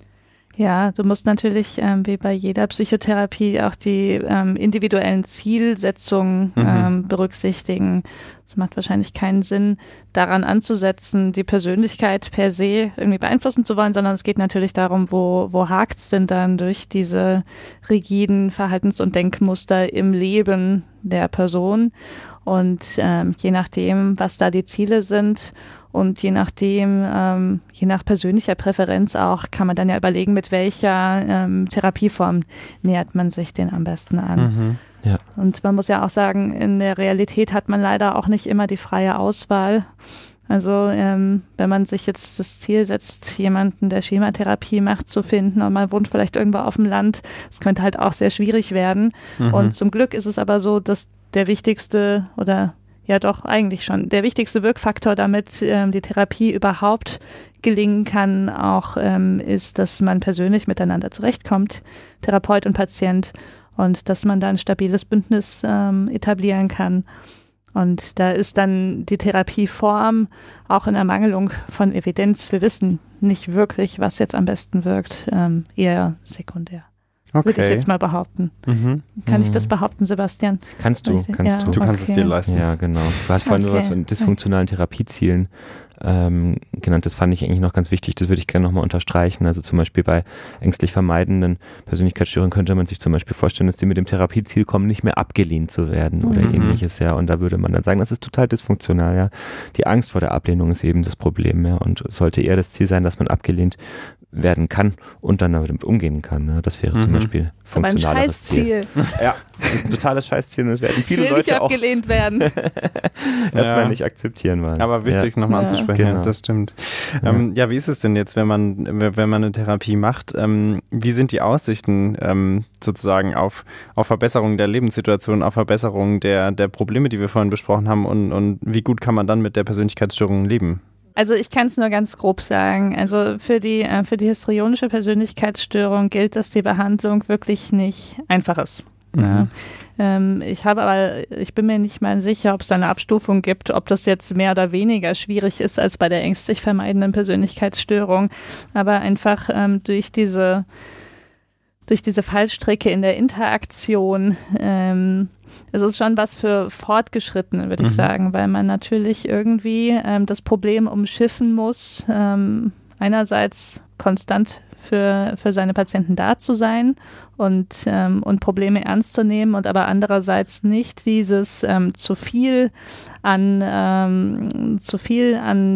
S2: Ja, du musst natürlich ähm, wie bei jeder Psychotherapie auch die ähm, individuellen Zielsetzungen
S1: Mhm.
S2: ähm, berücksichtigen. Es macht wahrscheinlich keinen Sinn, daran anzusetzen, die Persönlichkeit per se irgendwie beeinflussen zu wollen, sondern es geht natürlich darum, wo, wo hakt es denn dann durch diese rigiden Verhaltens- und Denkmuster im Leben der Person. Und ähm, je nachdem, was da die Ziele sind und je nachdem, ähm, je nach persönlicher Präferenz auch, kann man dann ja überlegen, mit welcher ähm, Therapieform nähert man sich den am besten an.
S1: Mhm.
S3: Ja.
S2: Und man muss ja auch sagen, in der Realität hat man leider auch nicht immer die freie Auswahl. Also ähm, wenn man sich jetzt das Ziel setzt, jemanden, der Schematherapie macht, zu finden und man wohnt vielleicht irgendwo auf dem Land, das könnte halt auch sehr schwierig werden.
S1: Mhm.
S2: Und zum Glück ist es aber so, dass der wichtigste oder ja doch eigentlich schon der wichtigste Wirkfaktor, damit ähm, die Therapie überhaupt gelingen kann, auch ähm, ist, dass man persönlich miteinander zurechtkommt, Therapeut und Patient, und dass man da ein stabiles Bündnis ähm, etablieren kann. Und da ist dann die Therapieform auch in Ermangelung von Evidenz. Wir wissen nicht wirklich, was jetzt am besten wirkt, ähm, eher sekundär. Würde ich
S1: Okay.
S2: jetzt mal behaupten.
S1: Mhm.
S2: Kann ich das behaupten, Sebastian?
S3: Kannst du,
S2: Richtig,
S3: kannst
S2: ja.
S3: du.
S1: Du kannst es
S2: Okay.
S1: dir leisten.
S3: Ja, genau. Du hast vorhin
S2: Okay.
S3: was von dysfunktionalen Therapiezielen ähm, genannt. Das fand ich eigentlich noch ganz wichtig. Das würde ich gerne nochmal unterstreichen. Also zum Beispiel bei ängstlich vermeidenden Persönlichkeitsstörungen könnte man sich zum Beispiel vorstellen, dass die mit dem Therapieziel kommen, nicht mehr abgelehnt zu werden oder
S1: Mhm.
S3: ähnliches. Ja, und da würde man dann sagen, das ist total dysfunktional. Ja, die Angst vor der Ablehnung ist eben das Problem. Ja, und es sollte eher das Ziel sein, dass man abgelehnt werden kann und dann damit umgehen kann. Ne? Das wäre zum
S1: Mhm.
S3: Beispiel
S2: Aber ein
S3: funktionaleres Ziel.
S2: Scheißziel.
S3: Ja, das ist ein totales Scheißziel und es werden viele
S2: Ich will nicht
S3: Leute auch
S2: abgelehnt werden.
S3: erstmal
S1: Ja.
S3: nicht akzeptieren wollen.
S1: Aber wichtig,
S3: Ja.
S1: nochmal
S2: Ja.
S1: anzusprechen, ja,
S3: Genau.
S1: das stimmt. Ja. Ähm, ja, wie ist es denn jetzt, wenn man, wenn man eine Therapie macht? Ähm, wie sind die Aussichten ähm, sozusagen auf, auf Verbesserung der Lebenssituation, auf Verbesserung der, der Probleme, die wir vorhin besprochen haben, und, und wie gut kann man dann mit der Persönlichkeitsstörung leben?
S2: Also ich kann es nur ganz grob sagen. Also für die, äh, für die histrionische Persönlichkeitsstörung gilt, dass die Behandlung wirklich nicht einfach ist. Ja. Ähm, ich habe aber, ich bin mir nicht mal sicher, ob es da eine Abstufung gibt, ob das jetzt mehr oder weniger schwierig ist als bei der ängstlich vermeidenden Persönlichkeitsstörung. Aber einfach ähm, durch diese, durch diese Fallstricke in der Interaktion, ähm, es ist schon was für Fortgeschrittene, würde ich
S1: Mhm.
S2: sagen, weil man natürlich irgendwie ähm, das Problem umschiffen muss, ähm, einerseits konstant für, für seine Patienten da zu sein und, ähm, und Probleme ernst zu nehmen und aber andererseits nicht dieses ähm, zu viel an ähm, zu viel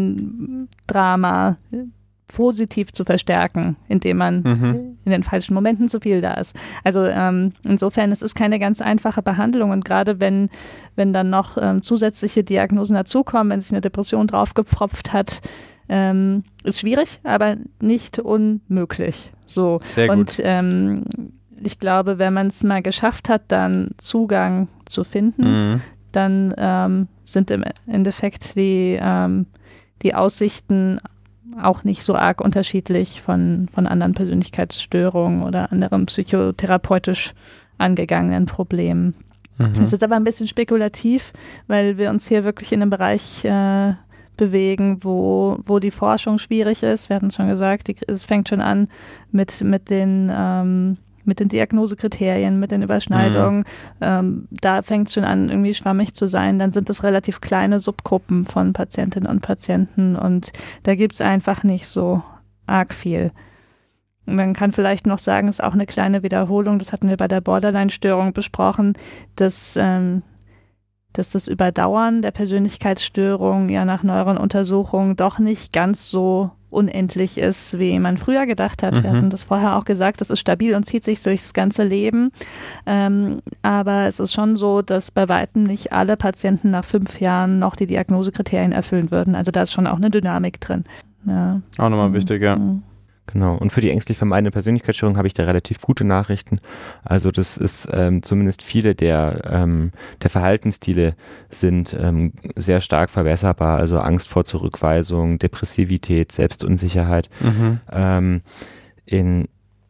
S2: an Drama positiv zu verstärken, indem man
S1: Mhm.
S2: in den falschen Momenten zu viel da ist. Also ähm, insofern, es ist keine ganz einfache Behandlung und gerade wenn, wenn dann noch ähm, zusätzliche Diagnosen dazukommen, wenn sich eine Depression draufgepfropft hat, ähm, ist schwierig, aber nicht unmöglich. So.
S1: Sehr gut.
S2: Und ähm, ich glaube, wenn man es mal geschafft hat, dann Zugang zu finden,
S1: Mhm.
S2: dann ähm, sind im Endeffekt die, ähm, die Aussichten auch nicht so arg unterschiedlich von, von anderen Persönlichkeitsstörungen oder anderen psychotherapeutisch angegangenen Problemen.
S1: Mhm.
S2: Das ist aber ein bisschen spekulativ, weil wir uns hier wirklich in einem Bereich äh, bewegen, wo, wo die Forschung schwierig ist. Wir hatten es schon gesagt, die, es fängt schon an mit, mit den ähm, mit den Diagnosekriterien, mit den Überschneidungen. Mhm. Ähm, da fängt es schon an, irgendwie schwammig zu sein. Dann sind es relativ kleine Subgruppen von Patientinnen und Patienten und da gibt es einfach nicht so arg viel. Man kann vielleicht noch sagen, es ist auch eine kleine Wiederholung, das hatten wir bei der Borderline-Störung besprochen, dass, ähm, dass das Überdauern der Persönlichkeitsstörung ja nach neueren Untersuchungen doch nicht ganz so unendlich ist, wie man früher gedacht hat. Mhm. Wir hatten das vorher auch gesagt, das ist stabil und zieht sich durchs ganze Leben. Ähm, aber es ist schon so, dass bei weitem nicht alle Patienten nach fünf Jahren noch die Diagnosekriterien erfüllen würden. Also da ist schon auch eine Dynamik drin. Ja.
S1: Auch nochmal wichtig, ja.
S2: Mhm.
S3: Genau. Und für die ängstlich vermeidende Persönlichkeitsstörung habe ich da relativ gute Nachrichten. Also das ist ähm, zumindest viele der, ähm, der Verhaltensstile sind ähm, sehr stark verbesserbar. Also Angst vor Zurückweisung, Depressivität, Selbstunsicherheit.
S1: Mhm.
S3: Ähm, in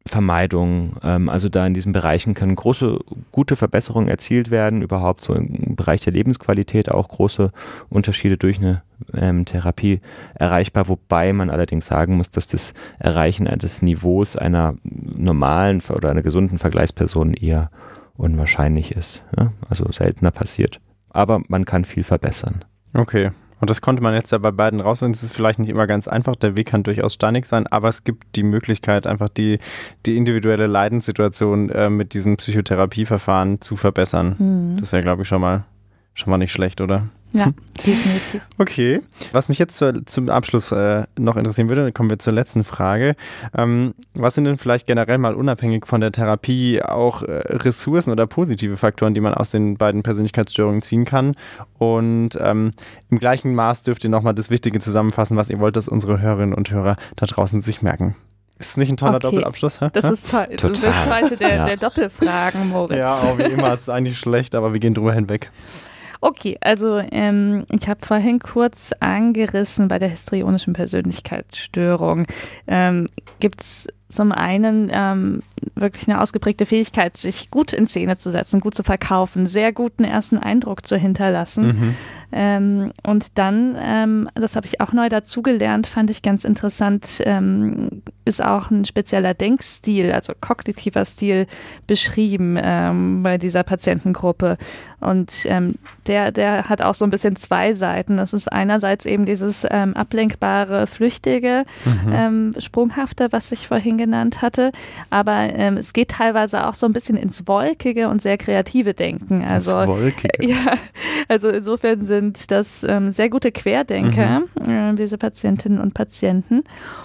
S3: Vermeidung. Ähm, also da in diesen Bereichen können große, gute Verbesserungen erzielt werden, überhaupt so im Bereich der Lebensqualität auch große Unterschiede durch eine ähm, Therapie erreichbar, wobei man allerdings sagen muss, dass das Erreichen des Niveaus einer normalen oder einer gesunden Vergleichsperson eher unwahrscheinlich ist. Ja? Also seltener passiert. Aber man kann viel verbessern.
S1: Okay. Und das konnte man jetzt ja bei beiden raussehen. Es ist vielleicht nicht immer ganz einfach, der Weg kann durchaus steinig sein, aber es gibt die Möglichkeit, einfach die, die individuelle Leidenssituation äh, mit diesen Psychotherapieverfahren zu verbessern. Mhm. Das ist ja, glaube ich, schon mal, schon mal nicht schlecht, oder?
S2: Ja, definitiv.
S1: Okay. Was mich jetzt zu, zum Abschluss äh, noch interessieren würde, dann kommen wir zur letzten Frage. Ähm, was sind denn vielleicht generell mal unabhängig von der Therapie auch äh, Ressourcen oder positive Faktoren, die man aus den beiden Persönlichkeitsstörungen ziehen kann? Und ähm, im gleichen Maß dürft ihr nochmal das Wichtige zusammenfassen, was ihr wollt, dass unsere Hörerinnen und Hörer da draußen sich merken. Ist es nicht ein toller okay. Doppelabschluss? Hä?
S2: Das ist toll.
S3: Total.
S2: Du bist heute der,
S3: ja.
S2: der Doppelfragen, Moritz.
S1: Ja, auch wie immer. Es ist eigentlich schlecht, aber wir gehen drüber hinweg.
S2: Okay, also ähm, ich habe vorhin kurz angerissen, bei der histrionischen Persönlichkeitsstörung ähm, gibt es zum einen ähm, wirklich eine ausgeprägte Fähigkeit, sich gut in Szene zu setzen, gut zu verkaufen, sehr guten ersten Eindruck zu hinterlassen. Mhm. Ähm, und dann, ähm, das habe ich auch neu dazugelernt, fand ich ganz interessant, ähm, ist auch ein spezieller Denkstil, also kognitiver Stil beschrieben ähm, bei dieser Patientengruppe. Und ähm, der, der hat auch so ein bisschen zwei Seiten. Das ist einerseits eben dieses ähm, ablenkbare, flüchtige, mhm. ähm, sprunghafte, was ich vorhin genannt hatte. Aber ähm, es geht teilweise auch so ein bisschen ins Wolkige und sehr kreative Denken. Also,
S1: ins Wolkige?
S2: Äh, ja, also insofern sind das ähm, sehr gute Querdenker, mhm. äh, diese Patientinnen und Patienten.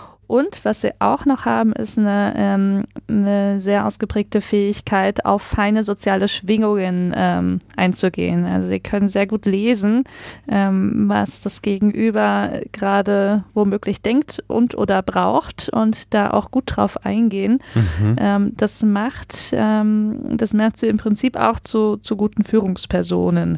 S2: Und was sie auch noch haben, ist eine, ähm, eine sehr ausgeprägte Fähigkeit, auf feine soziale Schwingungen ähm, einzugehen. Also sie können sehr gut lesen, ähm, was das Gegenüber gerade womöglich denkt und oder braucht und da auch gut drauf eingehen. Mhm. Ähm, das macht, ähm, das macht sie im Prinzip auch zu, zu guten Führungspersonen.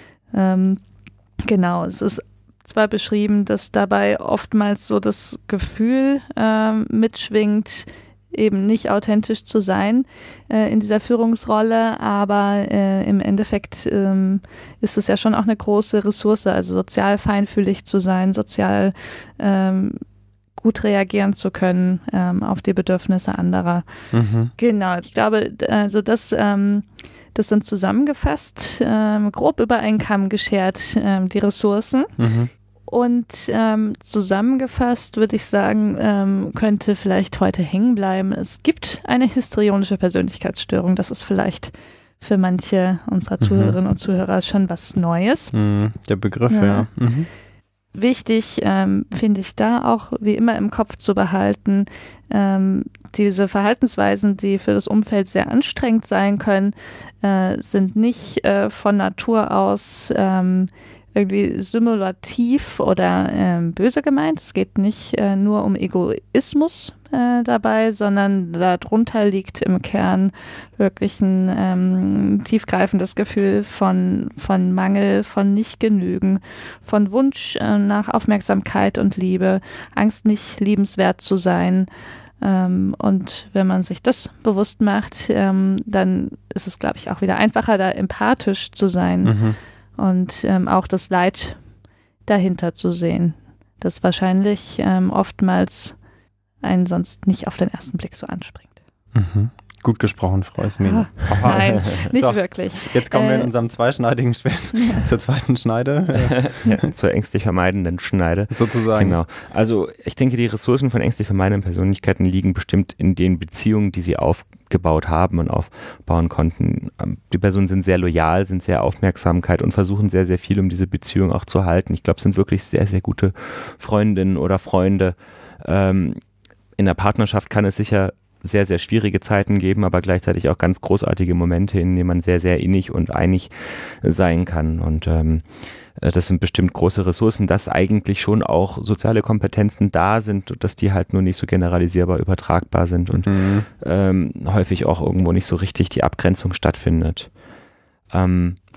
S2: Ähm, genau, es ist zwar beschrieben, dass dabei oftmals so das Gefühl äh, mitschwingt, eben nicht authentisch zu sein äh, in dieser Führungsrolle, aber äh, im Endeffekt ähm, ist es ja schon auch eine große Ressource, also sozial feinfühlig zu sein, sozial ähm, gut reagieren zu können ähm, auf die Bedürfnisse anderer. Mhm. Genau, ich glaube, also das, ähm, das sind zusammengefasst, ähm, grob über einen Kamm geschert, ähm, die Ressourcen. Mhm. Und ähm, zusammengefasst würde ich sagen, ähm, könnte vielleicht heute hängen bleiben. Es gibt eine histrionische Persönlichkeitsstörung. Das ist vielleicht für manche unserer Zuhörerinnen mhm. und Zuhörer schon was Neues.
S1: Mhm, der Begriff, ja. ja. Mhm.
S2: Wichtig ähm, finde ich da auch wie immer im Kopf zu behalten, ähm, diese Verhaltensweisen, die für das Umfeld sehr anstrengend sein können, äh, sind nicht äh, von Natur aus ähm, irgendwie simulativ oder ähm, böse gemeint. Es geht nicht äh, nur um Egoismus äh, dabei, sondern darunter liegt im Kern wirklich ein ähm, tiefgreifendes Gefühl von, von Mangel, von Nichtgenügen, von Wunsch äh, nach Aufmerksamkeit und Liebe, Angst, nicht liebenswert zu sein. Ähm, und wenn man sich das bewusst macht, ähm, dann ist es, glaube ich, auch wieder einfacher, da empathisch zu sein. Mhm. Und ähm, auch das Leid dahinter zu sehen, das wahrscheinlich ähm, oftmals einen sonst nicht auf den ersten Blick so anspringt.
S1: Mhm. Gut gesprochen, Frau Ismene.
S2: Ah, nein, nicht so, wirklich.
S1: Jetzt kommen wir in unserem zweischneidigen Schwert ja. zur zweiten Schneide.
S3: Ja, zur ängstlich vermeidenden Schneide.
S1: Sozusagen.
S3: Genau. Also ich denke, die Ressourcen von ängstlich vermeidenden Persönlichkeiten liegen bestimmt in den Beziehungen, die sie aufgebaut haben und aufbauen konnten. Die Personen sind sehr loyal, sind sehr Aufmerksamkeit und versuchen sehr, sehr viel, um diese Beziehung auch zu halten. Ich glaube, es sind wirklich sehr, sehr gute Freundinnen oder Freunde. Ähm, in der Partnerschaft kann es sicher sehr, sehr schwierige Zeiten geben, aber gleichzeitig auch ganz großartige Momente, in denen man sehr, sehr innig und einig sein kann. Und ähm, das sind bestimmt große Ressourcen, dass eigentlich schon auch soziale Kompetenzen da sind, dass die halt nur nicht so generalisierbar übertragbar sind und mhm. ähm, häufig auch irgendwo nicht so richtig die Abgrenzung stattfindet. Ähm,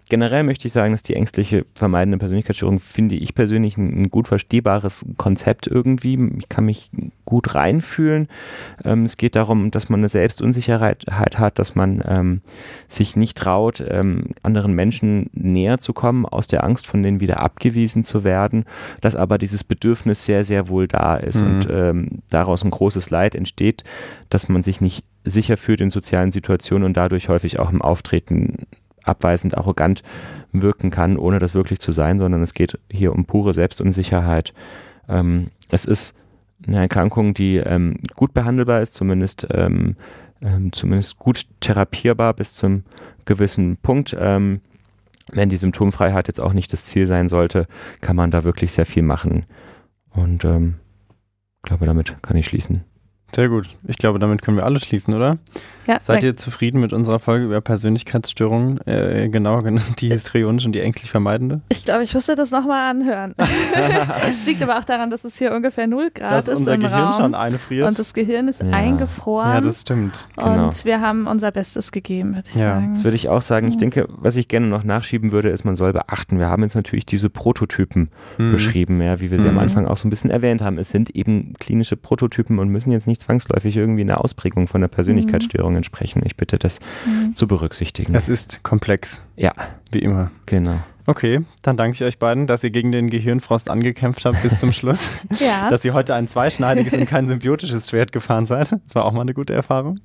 S3: generell möchte ich sagen, dass die ängstliche vermeidende Persönlichkeitsstörung, finde ich persönlich, ein, ein gut verstehbares Konzept irgendwie. Ich kann mich gut reinfühlen. Ähm, es geht darum, dass man eine Selbstunsicherheit hat, dass man ähm, sich nicht traut, ähm, anderen Menschen näher zu kommen, aus der Angst, von denen wieder abgewiesen zu werden, dass aber dieses Bedürfnis sehr, sehr wohl da ist mhm. und ähm, daraus ein großes Leid entsteht, dass man sich nicht sicher fühlt in sozialen Situationen und dadurch häufig auch im Auftreten abweisend, arrogant wirken kann, ohne das wirklich zu sein, sondern es geht hier um pure Selbstunsicherheit. Ähm, es ist eine Erkrankung, die ähm, gut behandelbar ist, zumindest, ähm, ähm, zumindest gut therapierbar bis zum gewissen Punkt. Ähm, wenn die Symptomfreiheit jetzt auch nicht das Ziel sein sollte, kann man da wirklich sehr viel machen. Und ähm, ich glaube, damit kann ich schließen.
S1: Sehr gut. Ich glaube, damit können wir alle schließen, oder?
S2: Ja,
S1: Seid ihr zufrieden mit unserer Folge über Persönlichkeitsstörungen? Äh, genau, die histrionische und die ängstlich vermeidende?
S2: Ich glaube, ich müsste das nochmal anhören. Es liegt aber auch daran, dass es hier ungefähr null Grad
S1: dass
S2: ist
S1: unser
S2: im
S1: Gehirn
S2: Raum.
S1: schon einfriert.
S2: Und das Gehirn ist
S3: ja.
S2: eingefroren.
S1: Ja, das stimmt.
S3: Genau.
S2: Und wir haben unser Bestes gegeben, würde ich
S1: Ja.
S2: sagen.
S3: Das würde ich auch sagen. Ich denke, was ich gerne noch nachschieben würde, ist, man soll beachten, wir haben jetzt natürlich diese Prototypen
S1: Mhm.
S3: beschrieben, ja, wie wir sie
S1: Mhm.
S3: am Anfang auch so ein bisschen erwähnt haben. Es sind eben klinische Prototypen und müssen jetzt nicht zwangsläufig irgendwie eine Ausprägung von der Persönlichkeitsstörung entsprechen. Ich bitte das
S2: Mhm.
S3: zu berücksichtigen.
S1: Es ist komplex,
S3: Ja,
S1: wie immer.
S3: genau.
S1: Okay, dann danke ich euch beiden, dass ihr gegen den Gehirnfrost angekämpft habt bis zum Schluss.
S2: Ja.
S1: Dass ihr heute ein zweischneidiges und kein symbiotisches Schwert gefahren seid. Das war auch mal eine gute Erfahrung.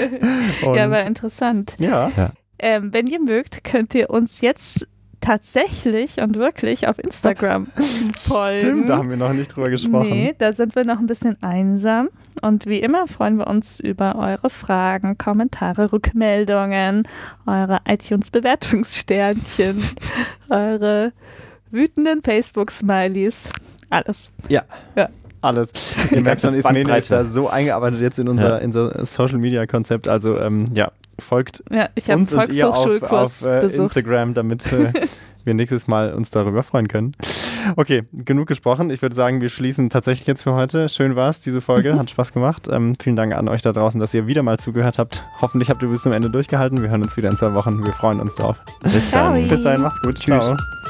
S1: Und
S2: Ja, war interessant.
S1: ja.
S2: Ähm, wenn ihr mögt, könnt ihr uns jetzt tatsächlich und wirklich auf Instagram folgen.
S1: Stimmt, da haben wir noch nicht drüber gesprochen.
S2: Nee, da sind wir noch ein bisschen einsam. Und wie immer freuen wir uns über eure Fragen, Kommentare, Rückmeldungen, eure iTunes-Bewertungssternchen, eure wütenden Facebook-Smileys. Alles.
S3: Ja.
S2: Ja.
S1: Alles. Ihr merkt schon, Ismene ist da
S3: Bandbreite.
S1: so eingearbeitet jetzt in unser,
S3: Ja.
S1: in unser Social-Media-Konzept. Also ähm, ja, folgt
S2: Ja, ich habe einen
S1: uns und ihr auf,
S2: Volkshochschulkurs
S1: auf äh,
S2: besucht.
S1: Instagram, damit äh, wir nächstes Mal uns darüber freuen können. Okay, genug gesprochen. Ich würde sagen, wir schließen tatsächlich jetzt für heute. Schön war's, diese Folge. Hat Spaß gemacht. Ähm, vielen Dank an euch da draußen, dass ihr wieder mal zugehört habt. Hoffentlich habt ihr bis zum Ende durchgehalten. Wir hören uns wieder in zwei Wochen. Wir freuen uns drauf.
S3: Bis
S2: Ciao.
S3: dann.
S1: Bis dahin, macht's gut.
S3: Tschüss.
S1: Ciao.